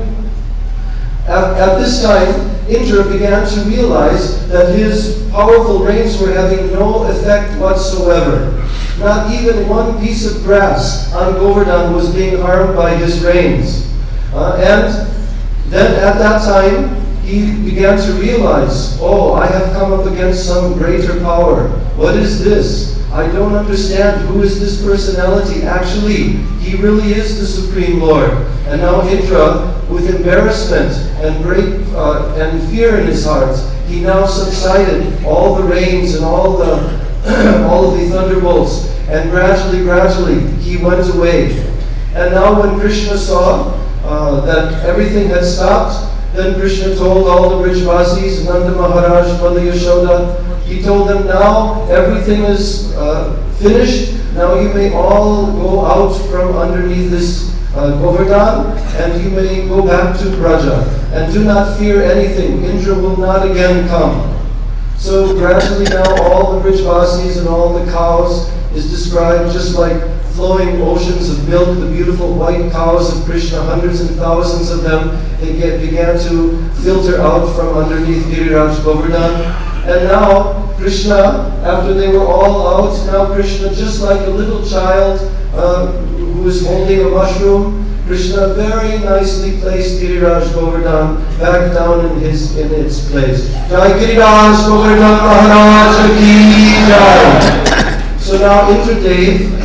at this time, Indra began to realize that his powerful rains were having no effect whatsoever. Not even one piece of grass on Govardhan was being harmed by his rains. And then at that time, he began to realize, oh, I have come up against some greater power. What is this? I don't understand. Who is this personality? Actually, he really is the Supreme Lord. And now Indra, with embarrassment and great and fear in his heart, he now subsided all the rains and all of the thunderbolts, and gradually he went away. And now when Krishna saw that everything had stopped, then Krishna told all the Brajvasis, Nanda Maharaj, Mother Yashoda, he told them, now everything is finished. Now you may all go out from underneath this Govardhan, and you may go back to Braja. And do not fear anything. Indra will not again come. So gradually now all the Brajvasis and all the cows is described just like flowing oceans of milk, the beautiful white cows of Krishna, hundreds and thousands of them, they began to filter out from underneath Giriraj Govardhan. And now Krishna, after they were all out, now Krishna, just like a little child who is holding a mushroom, Krishna very nicely placed Giriraj Govardhan back down in its place. Jai Giriraj Govardhan Maharaj Ki Jai. So now Indradev,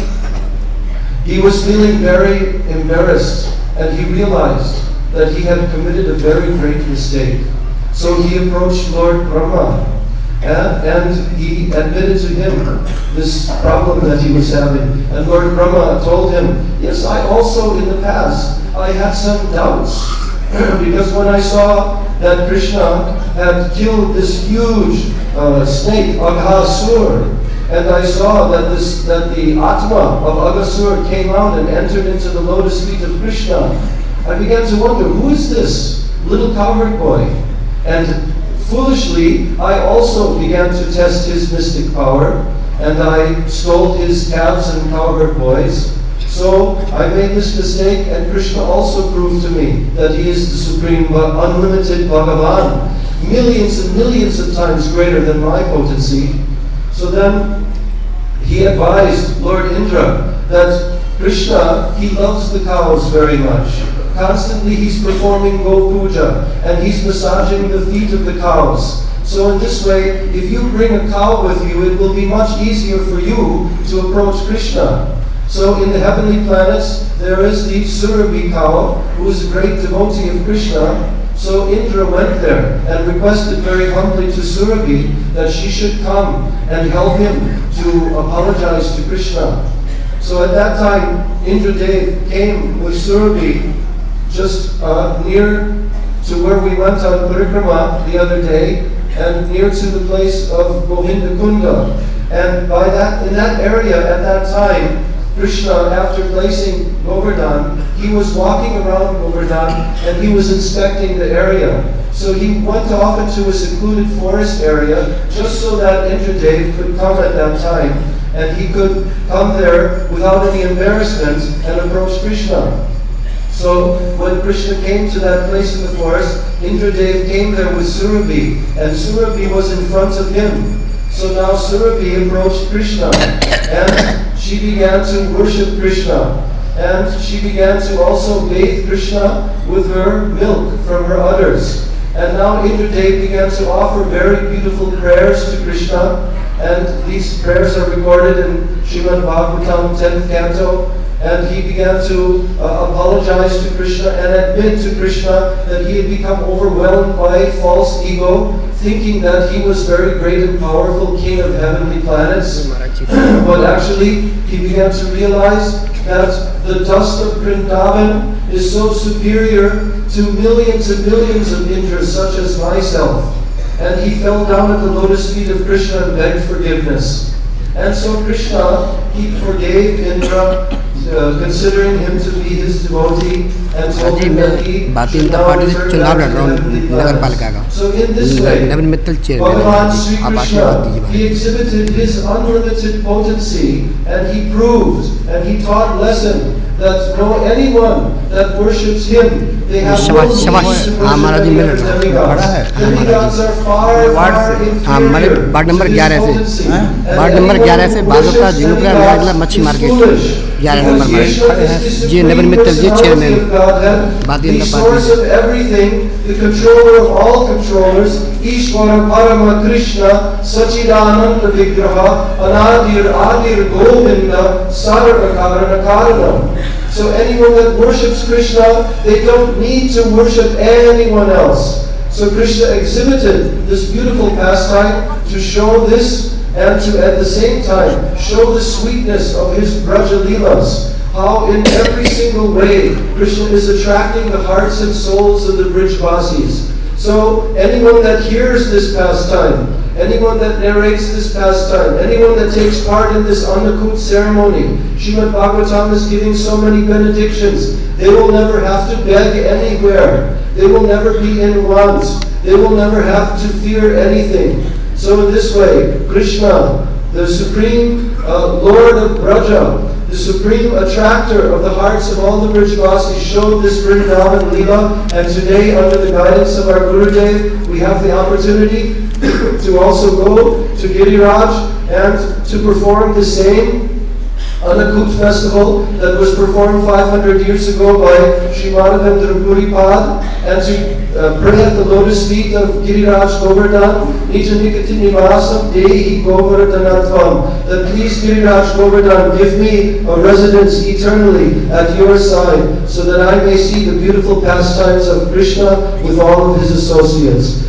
he was feeling very embarrassed, and he realized that he had committed a very great mistake. So he approached Lord Brahma, and he admitted to him this problem that he was having. And Lord Brahma told him, yes, I also in the past, I had some doubts. Because when I saw that Krishna had killed this huge snake, Aghasur, and I saw that the Atma of Aghasur came out and entered into the lotus feet of Krishna, I began to wonder, who is this little cowherd boy? And foolishly, I also began to test his mystic power, and I stole his calves and cowherd boys. So I made this mistake, and Krishna also proved to me that he is the supreme, unlimited Bhagavan, millions and millions of times greater than my potency. So then he advised Lord Indra that Krishna, he loves the cows very much. Constantly he's performing Go Puja and he's massaging the feet of the cows. So in this way, if you bring a cow with you, it will be much easier for you to approach Krishna. So in the heavenly planets, there is the Surabhi cow, who is a great devotee of Krishna. So Indra went there and requested very humbly to Surabhi that she should come and help him to apologize to Krishna. So at that time, Indradev came with Surabhi just near to where we went on Parikrama the other day, and near to the place of Govinda Kunda. And in that area at that time, Krishna, after placing Govardhan, he was walking around Govardhan and he was inspecting the area. So he went off into a secluded forest area just so that Indradev could come at that time and he could come there without any embarrassment and approach Krishna. So when Krishna came to that place in the forest, Indradev came there with Surabhi, and Surabhi was in front of him. So now Surabhi approached Krishna, and she began to worship Krishna. And she began to also bathe Krishna with her milk from her udders. And now Indradev began to offer very beautiful prayers to Krishna, and these prayers are recorded in Srimad Bhagavatam 10th canto. And he began to apologize to Krishna and admit to Krishna that he had become overwhelmed by false ego, thinking that he was very great and powerful king of heavenly planets. But actually, he began to realize that the dust of Vrindavan is so superior to millions and millions of Indras, such as myself. And he fell down at the lotus feet of Krishna and begged forgiveness. And so Krishna, he forgave Indra, considering him to be his devotee, and told him that he should now return back to the heavenly planets. So in this way, Bhagavan Sri Krishna, he exhibited his unlimited potency, and he proved, and he taught lesson that anyone that worships him, they have no need to worship any other demigods. Demigods are far, far inferior to his potency. Ward number 11 से Bhajpa Jhingupura road मच्छी market 11 number में जी Naveen Mittal ji chairman the source of everything, the controller of all controllers, Ishvara Parama Krishna Sachidananda Vigraha Anadir Adir Govinda Sarva Karana Karanam. So anyone that worships Krishna, they don't need to worship anyone else. So Krishna exhibited this beautiful pastime to show this, and to at the same time show the sweetness of his Braja Leelas. How in every single way Krishna is attracting the hearts and souls of the Brijvasis. So anyone that hears this pastime, anyone that narrates this pastime, anyone that takes part in this Annakut ceremony, Srimad Bhagavatam is giving so many benedictions. They will never have to beg anywhere. They will never be in want. They will never have to fear anything. So in this way, Krishna, the supreme Lord of Braja, the supreme attractor of the hearts of all the Brijvasis, showed this Vrindavan Leela, and today, under the guidance of our Gurudev, we have the opportunity to also go to Giriraj and to perform the same Annakut festival that was performed 500 years ago by Sri Madhavendra Puripad, and to pray at the lotus feet of Giriraj Govardhan, Nijanikati Nivasam Dehi Govardhanatvam, that please Giriraj Govardhan, give me a residence eternally at your side, so that I may see the beautiful pastimes of Krishna with all of his associates.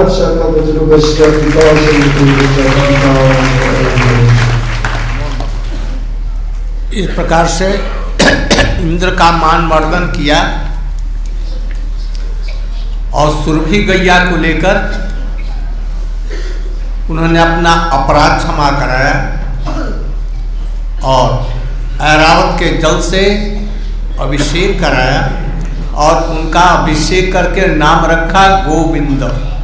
इस प्रकार से इंद्र का मान वर्धन किया और सुरभि गैया को लेकर उन्होंने अपना अपराध क्षमा कराया और ऐरावत के जल से अभिषेक कराया और उनका अभिषेक करके नाम रखा गोविंद,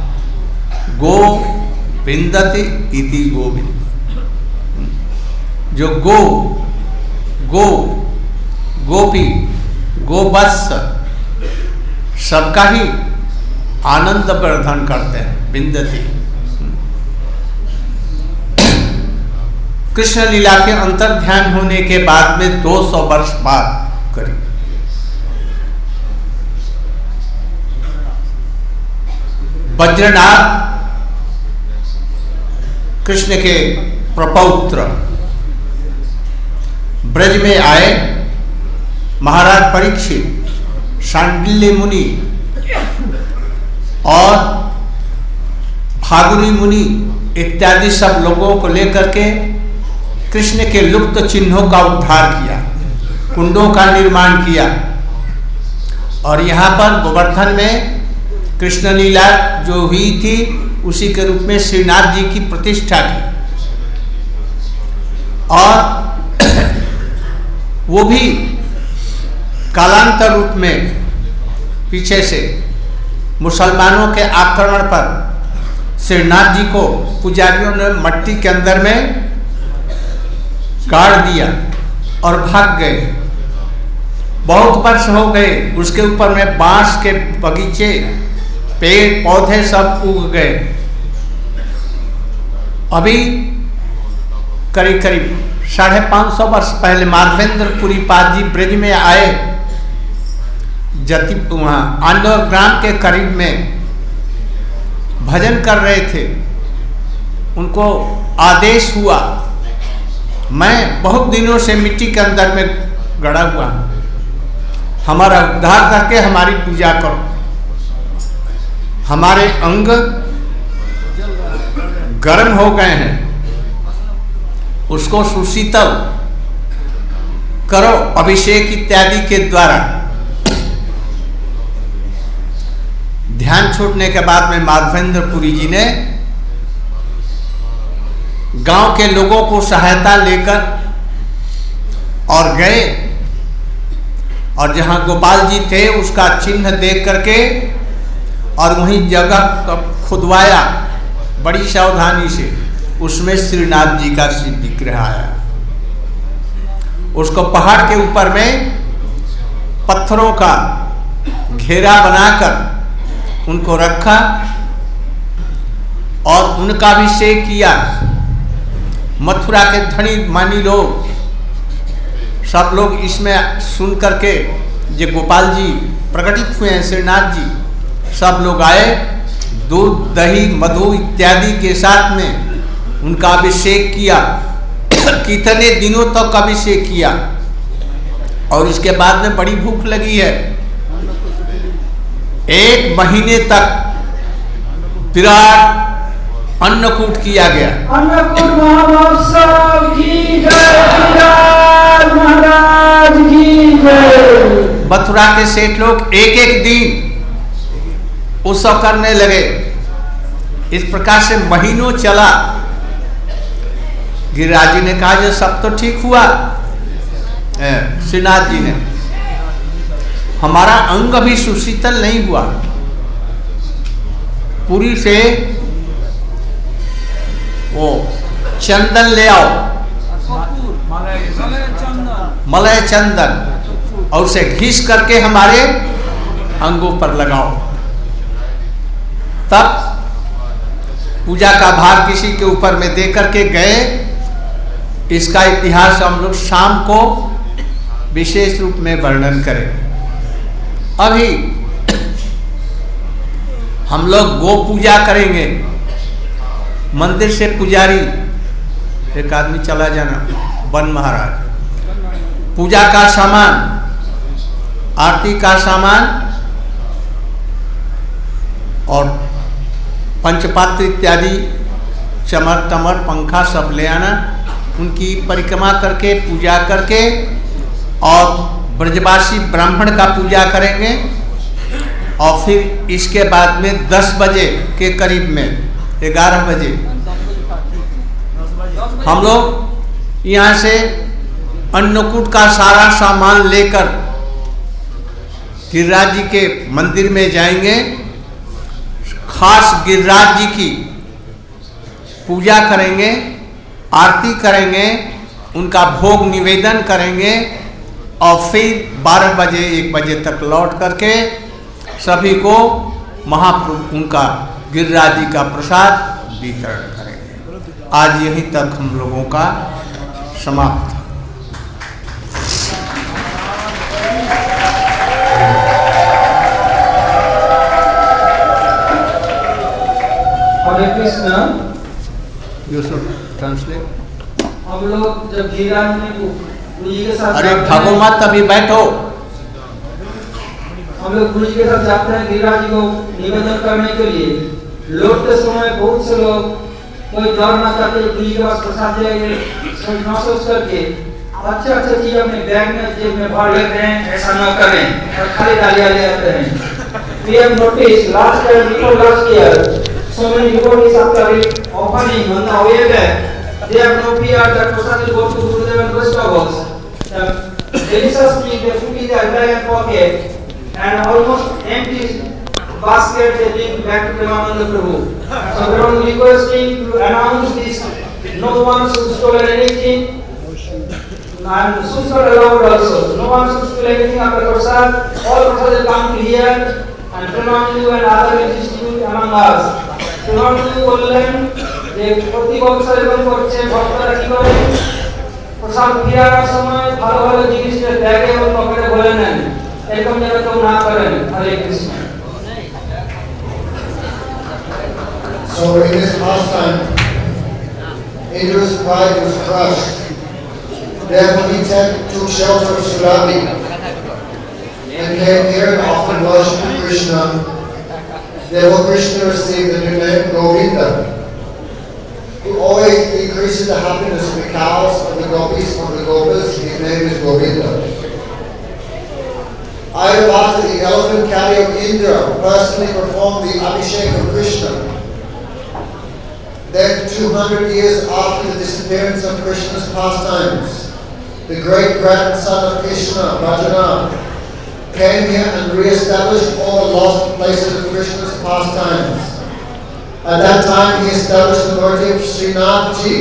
गोविंदति इति गोविंद। जो गोपी गोवत्स सबका ही आनंद वर्धन करते हैं, विंदति। कृष्ण लीला के अंतर ध्यान होने के बाद में 200 वर्ष बाद करीब वज्रनाथ कृष्ण के प्रपौत्र ब्रज में आए। महाराज परीक्षित, शांडिल्य मुनि और फागुनी मुनि इत्यादि सब लोगों को लेकर के कृष्ण के लुप्त चिन्हों का उद्धार किया, कुंडों का निर्माण किया और यहाँ पर गोवर्धन में कृष्ण लीला जो हुई थी उसी के रूप में श्रीनाथ जी की प्रतिष्ठा की और वो भी कालांतर रूप में पीछे से मुसलमानों के आक्रमण पर श्रीनाथ जी को पुजारियों ने मट्टी के अंदर में गाड़ दिया और भाग गए। बहुत वर्ष हो गए, उसके ऊपर में बांस के बगीचे, पेड़ पौधे सब उग गए। अभी करीब करीब 550 वर्ष पहले माधवेंद्रपुरी पाद जी ब्रज में आए। जति वहाँ आंदोर ग्राम के करीब में भजन कर रहे थे, उनको आदेश हुआ, मैं बहुत दिनों से मिट्टी के अंदर में गड़ा हुआ, हमारा उद्धार करके हमारी पूजा करो, हमारे अंग गर्म हो गए हैं, उसको सुशीतल करो अभिषेक इत्यादि के द्वारा। ध्यान छूटने के बाद में माधवेंद्रपुरी जी ने गांव के लोगों को सहायता लेकर और गए और जहां गोपाल जी थे उसका चिन्ह देख करके और वहीं जगह खुदवाया बड़ी सावधानी से, उसमें श्रीनाथ जी का श्री विग्रह आया। उसको पहाड़ के ऊपर में पत्थरों का घेरा बनाकर उनको रखा और उनका अभिषेक किया। मथुरा के धनी मानी लोग सब लोग इसमें सुन करके, जो गोपाल जी प्रकटित हुए हैं श्रीनाथ जी, सब लोग आए, दूध दही मधु इत्यादि के साथ में उनका अभिषेक किया। कितने दिनों तक अभिषेक किया और इसके बाद में बड़ी भूख लगी है, 1 महीने तक विराट अन्नकूट किया गया। अन्नकूट महोत्सव की जय, महाराज की जय। मथुरा के सेठ लोग एक एक दिन उत्सव करने लगे। इस प्रकार से महीनों चला। गिरिराज जी ने कहा ये सब तो ठीक हुआ, श्रीनाथ जी ने, हमारा अंग भी सुशीतल नहीं हुआ, पुरी से वो चंदन ले आओ, मलय चंदन, और उसे घिस करके हमारे अंगों पर लगाओ। तब पूजा का भार किसी के ऊपर में दे करके गए। इसका इतिहास हम लोग शाम को विशेष रूप में वर्णन करें। अभी हम लोग गो पूजा करेंगे। मंदिर से पुजारी एक आदमी चला जाना, वन महाराज, पूजा का सामान, आरती का सामान और पंचपात्र इत्यादि, चमर तमर पंखा सब ले आना, उनकी परिक्रमा करके पूजा करके और ब्रजवासी ब्राह्मण का पूजा करेंगे। और फिर इसके बाद में 10 बजे के करीब में, 11 बजे हम लोग यहाँ से अन्नकूट का सारा सामान लेकर गिरिराज जी के मंदिर में जाएंगे। खास गिरिराज जी की पूजा करेंगे, आरती करेंगे, उनका भोग निवेदन करेंगे और फिर 12 बजे 1 बजे तक लौट करके सभी को महाप्रभु उनका गिरिराज जी का प्रसाद वितरण करेंगे। आज यहीं तक हम लोगों का समाप्त। Hare Krishna. You should translate. हम लोग जब गिरिराज में गुरु जी के साथ, अरे भागो मत, अभी बैठो। हम लोग गुरु जी के साथ जाते हैं गिरिराज जी को निवेदन करने के लिए। लौटते समय बहुत से लोग कोई दौड़ना चाहते गुरु जी के पास प्रसाद जाएंगे, सोच करके अच्छे अच्छे चीज अपने बैग में जेब में भर लेते हैं। ऐसा न करें और खाली डालियां ले आते हैं। We have noticed last year, so many devotees after offering on the way back, they have no fear that prasad will go to Gurudev and Vaishnavas. The delicious thing they put in their bag and pocket, and almost empty basket they bring back to Premananda Prabhu. So Premananda requesting to announce this, no one should steal anything, and should not allowed also. No one should steal anything after prasad. All prasad will come to here, and Premananda and other institute among us. Premananda বললেন যে প্রতি বছর এরকম করছে, ভক্তরা কি করে প্রসাদ ফিরানোর সময় ভালো ভালো জিনিসের ব্যাগে এবং পকেটে ভরে নেন। এরকম যেন কেউ না করেন। হরে Krishna. So in this pastime, Indra's pride was crushed. Therefore he took shelter of Surabhi and came here and offered worship to Krishna. Therefore Krishna received the new name Govinda, who always increases the happiness of the cows, of the gopis, of the gopas. His name is Govinda. Ayurvata, the elephant carrier of Indra, personally performed the Abhishek of Krishna. Then 200 years after the disappearance of Krishna's pastimes, the great grandson of Krishna, Bhajana, came here and re-established all the lost places of Krishna's pastimes. At that time he established the murti of Srinathji.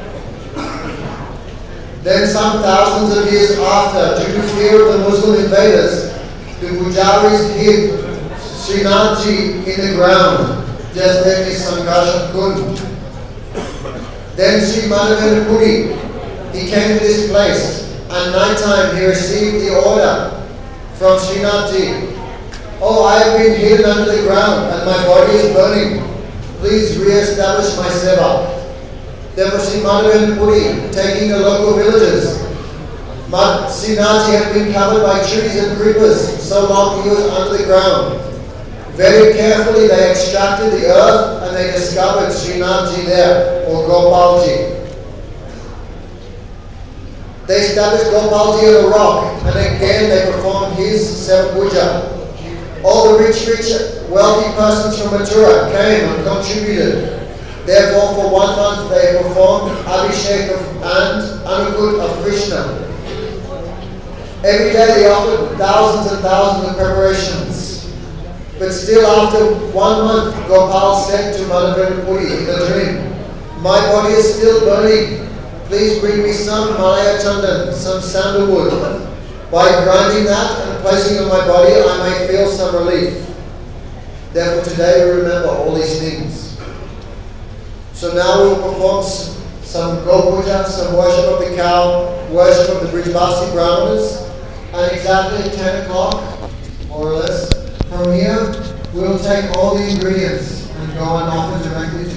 Then some thousands of years after, due to fear of the Muslim invaders, the Pujaris hid Srinathji in the ground, just like the Sankarshan Kund. Then Sri Madhavendra Puri, he came to this place, and night time he received the order from Srinathji, "Oh, I have been hidden under the ground and my body is burning. Please re-establish my seva." Therefore Sri Madhavendra Puri, taking the local villagers, Srinathji had been covered by trees and creepers, so long he was under the ground. Very carefully they extracted the earth and they discovered Srinathji there, or Gopalji. They established Gopalji on a rock, and again they performed his Seva Puja. All the rich, wealthy persons from Mathura came and contributed. Therefore, for 1 month they performed Abhishek and Anukut of Krishna. Every day they offered thousands and thousands of preparations. But still after 1 month, Gopal said to Madhavendra Puri in a dream, "My body is still burning. Please bring me some Malaya Chandan, some sandalwood. By grinding that and placing on my body, I may feel some relief." Therefore today we remember all these things. So now we will perform some Gopuja, some worship of the cow, worship of the Brijbasi Brahmanas, and exactly at 10 o'clock, more or less, from here we will take all the ingredients and go and offer directly to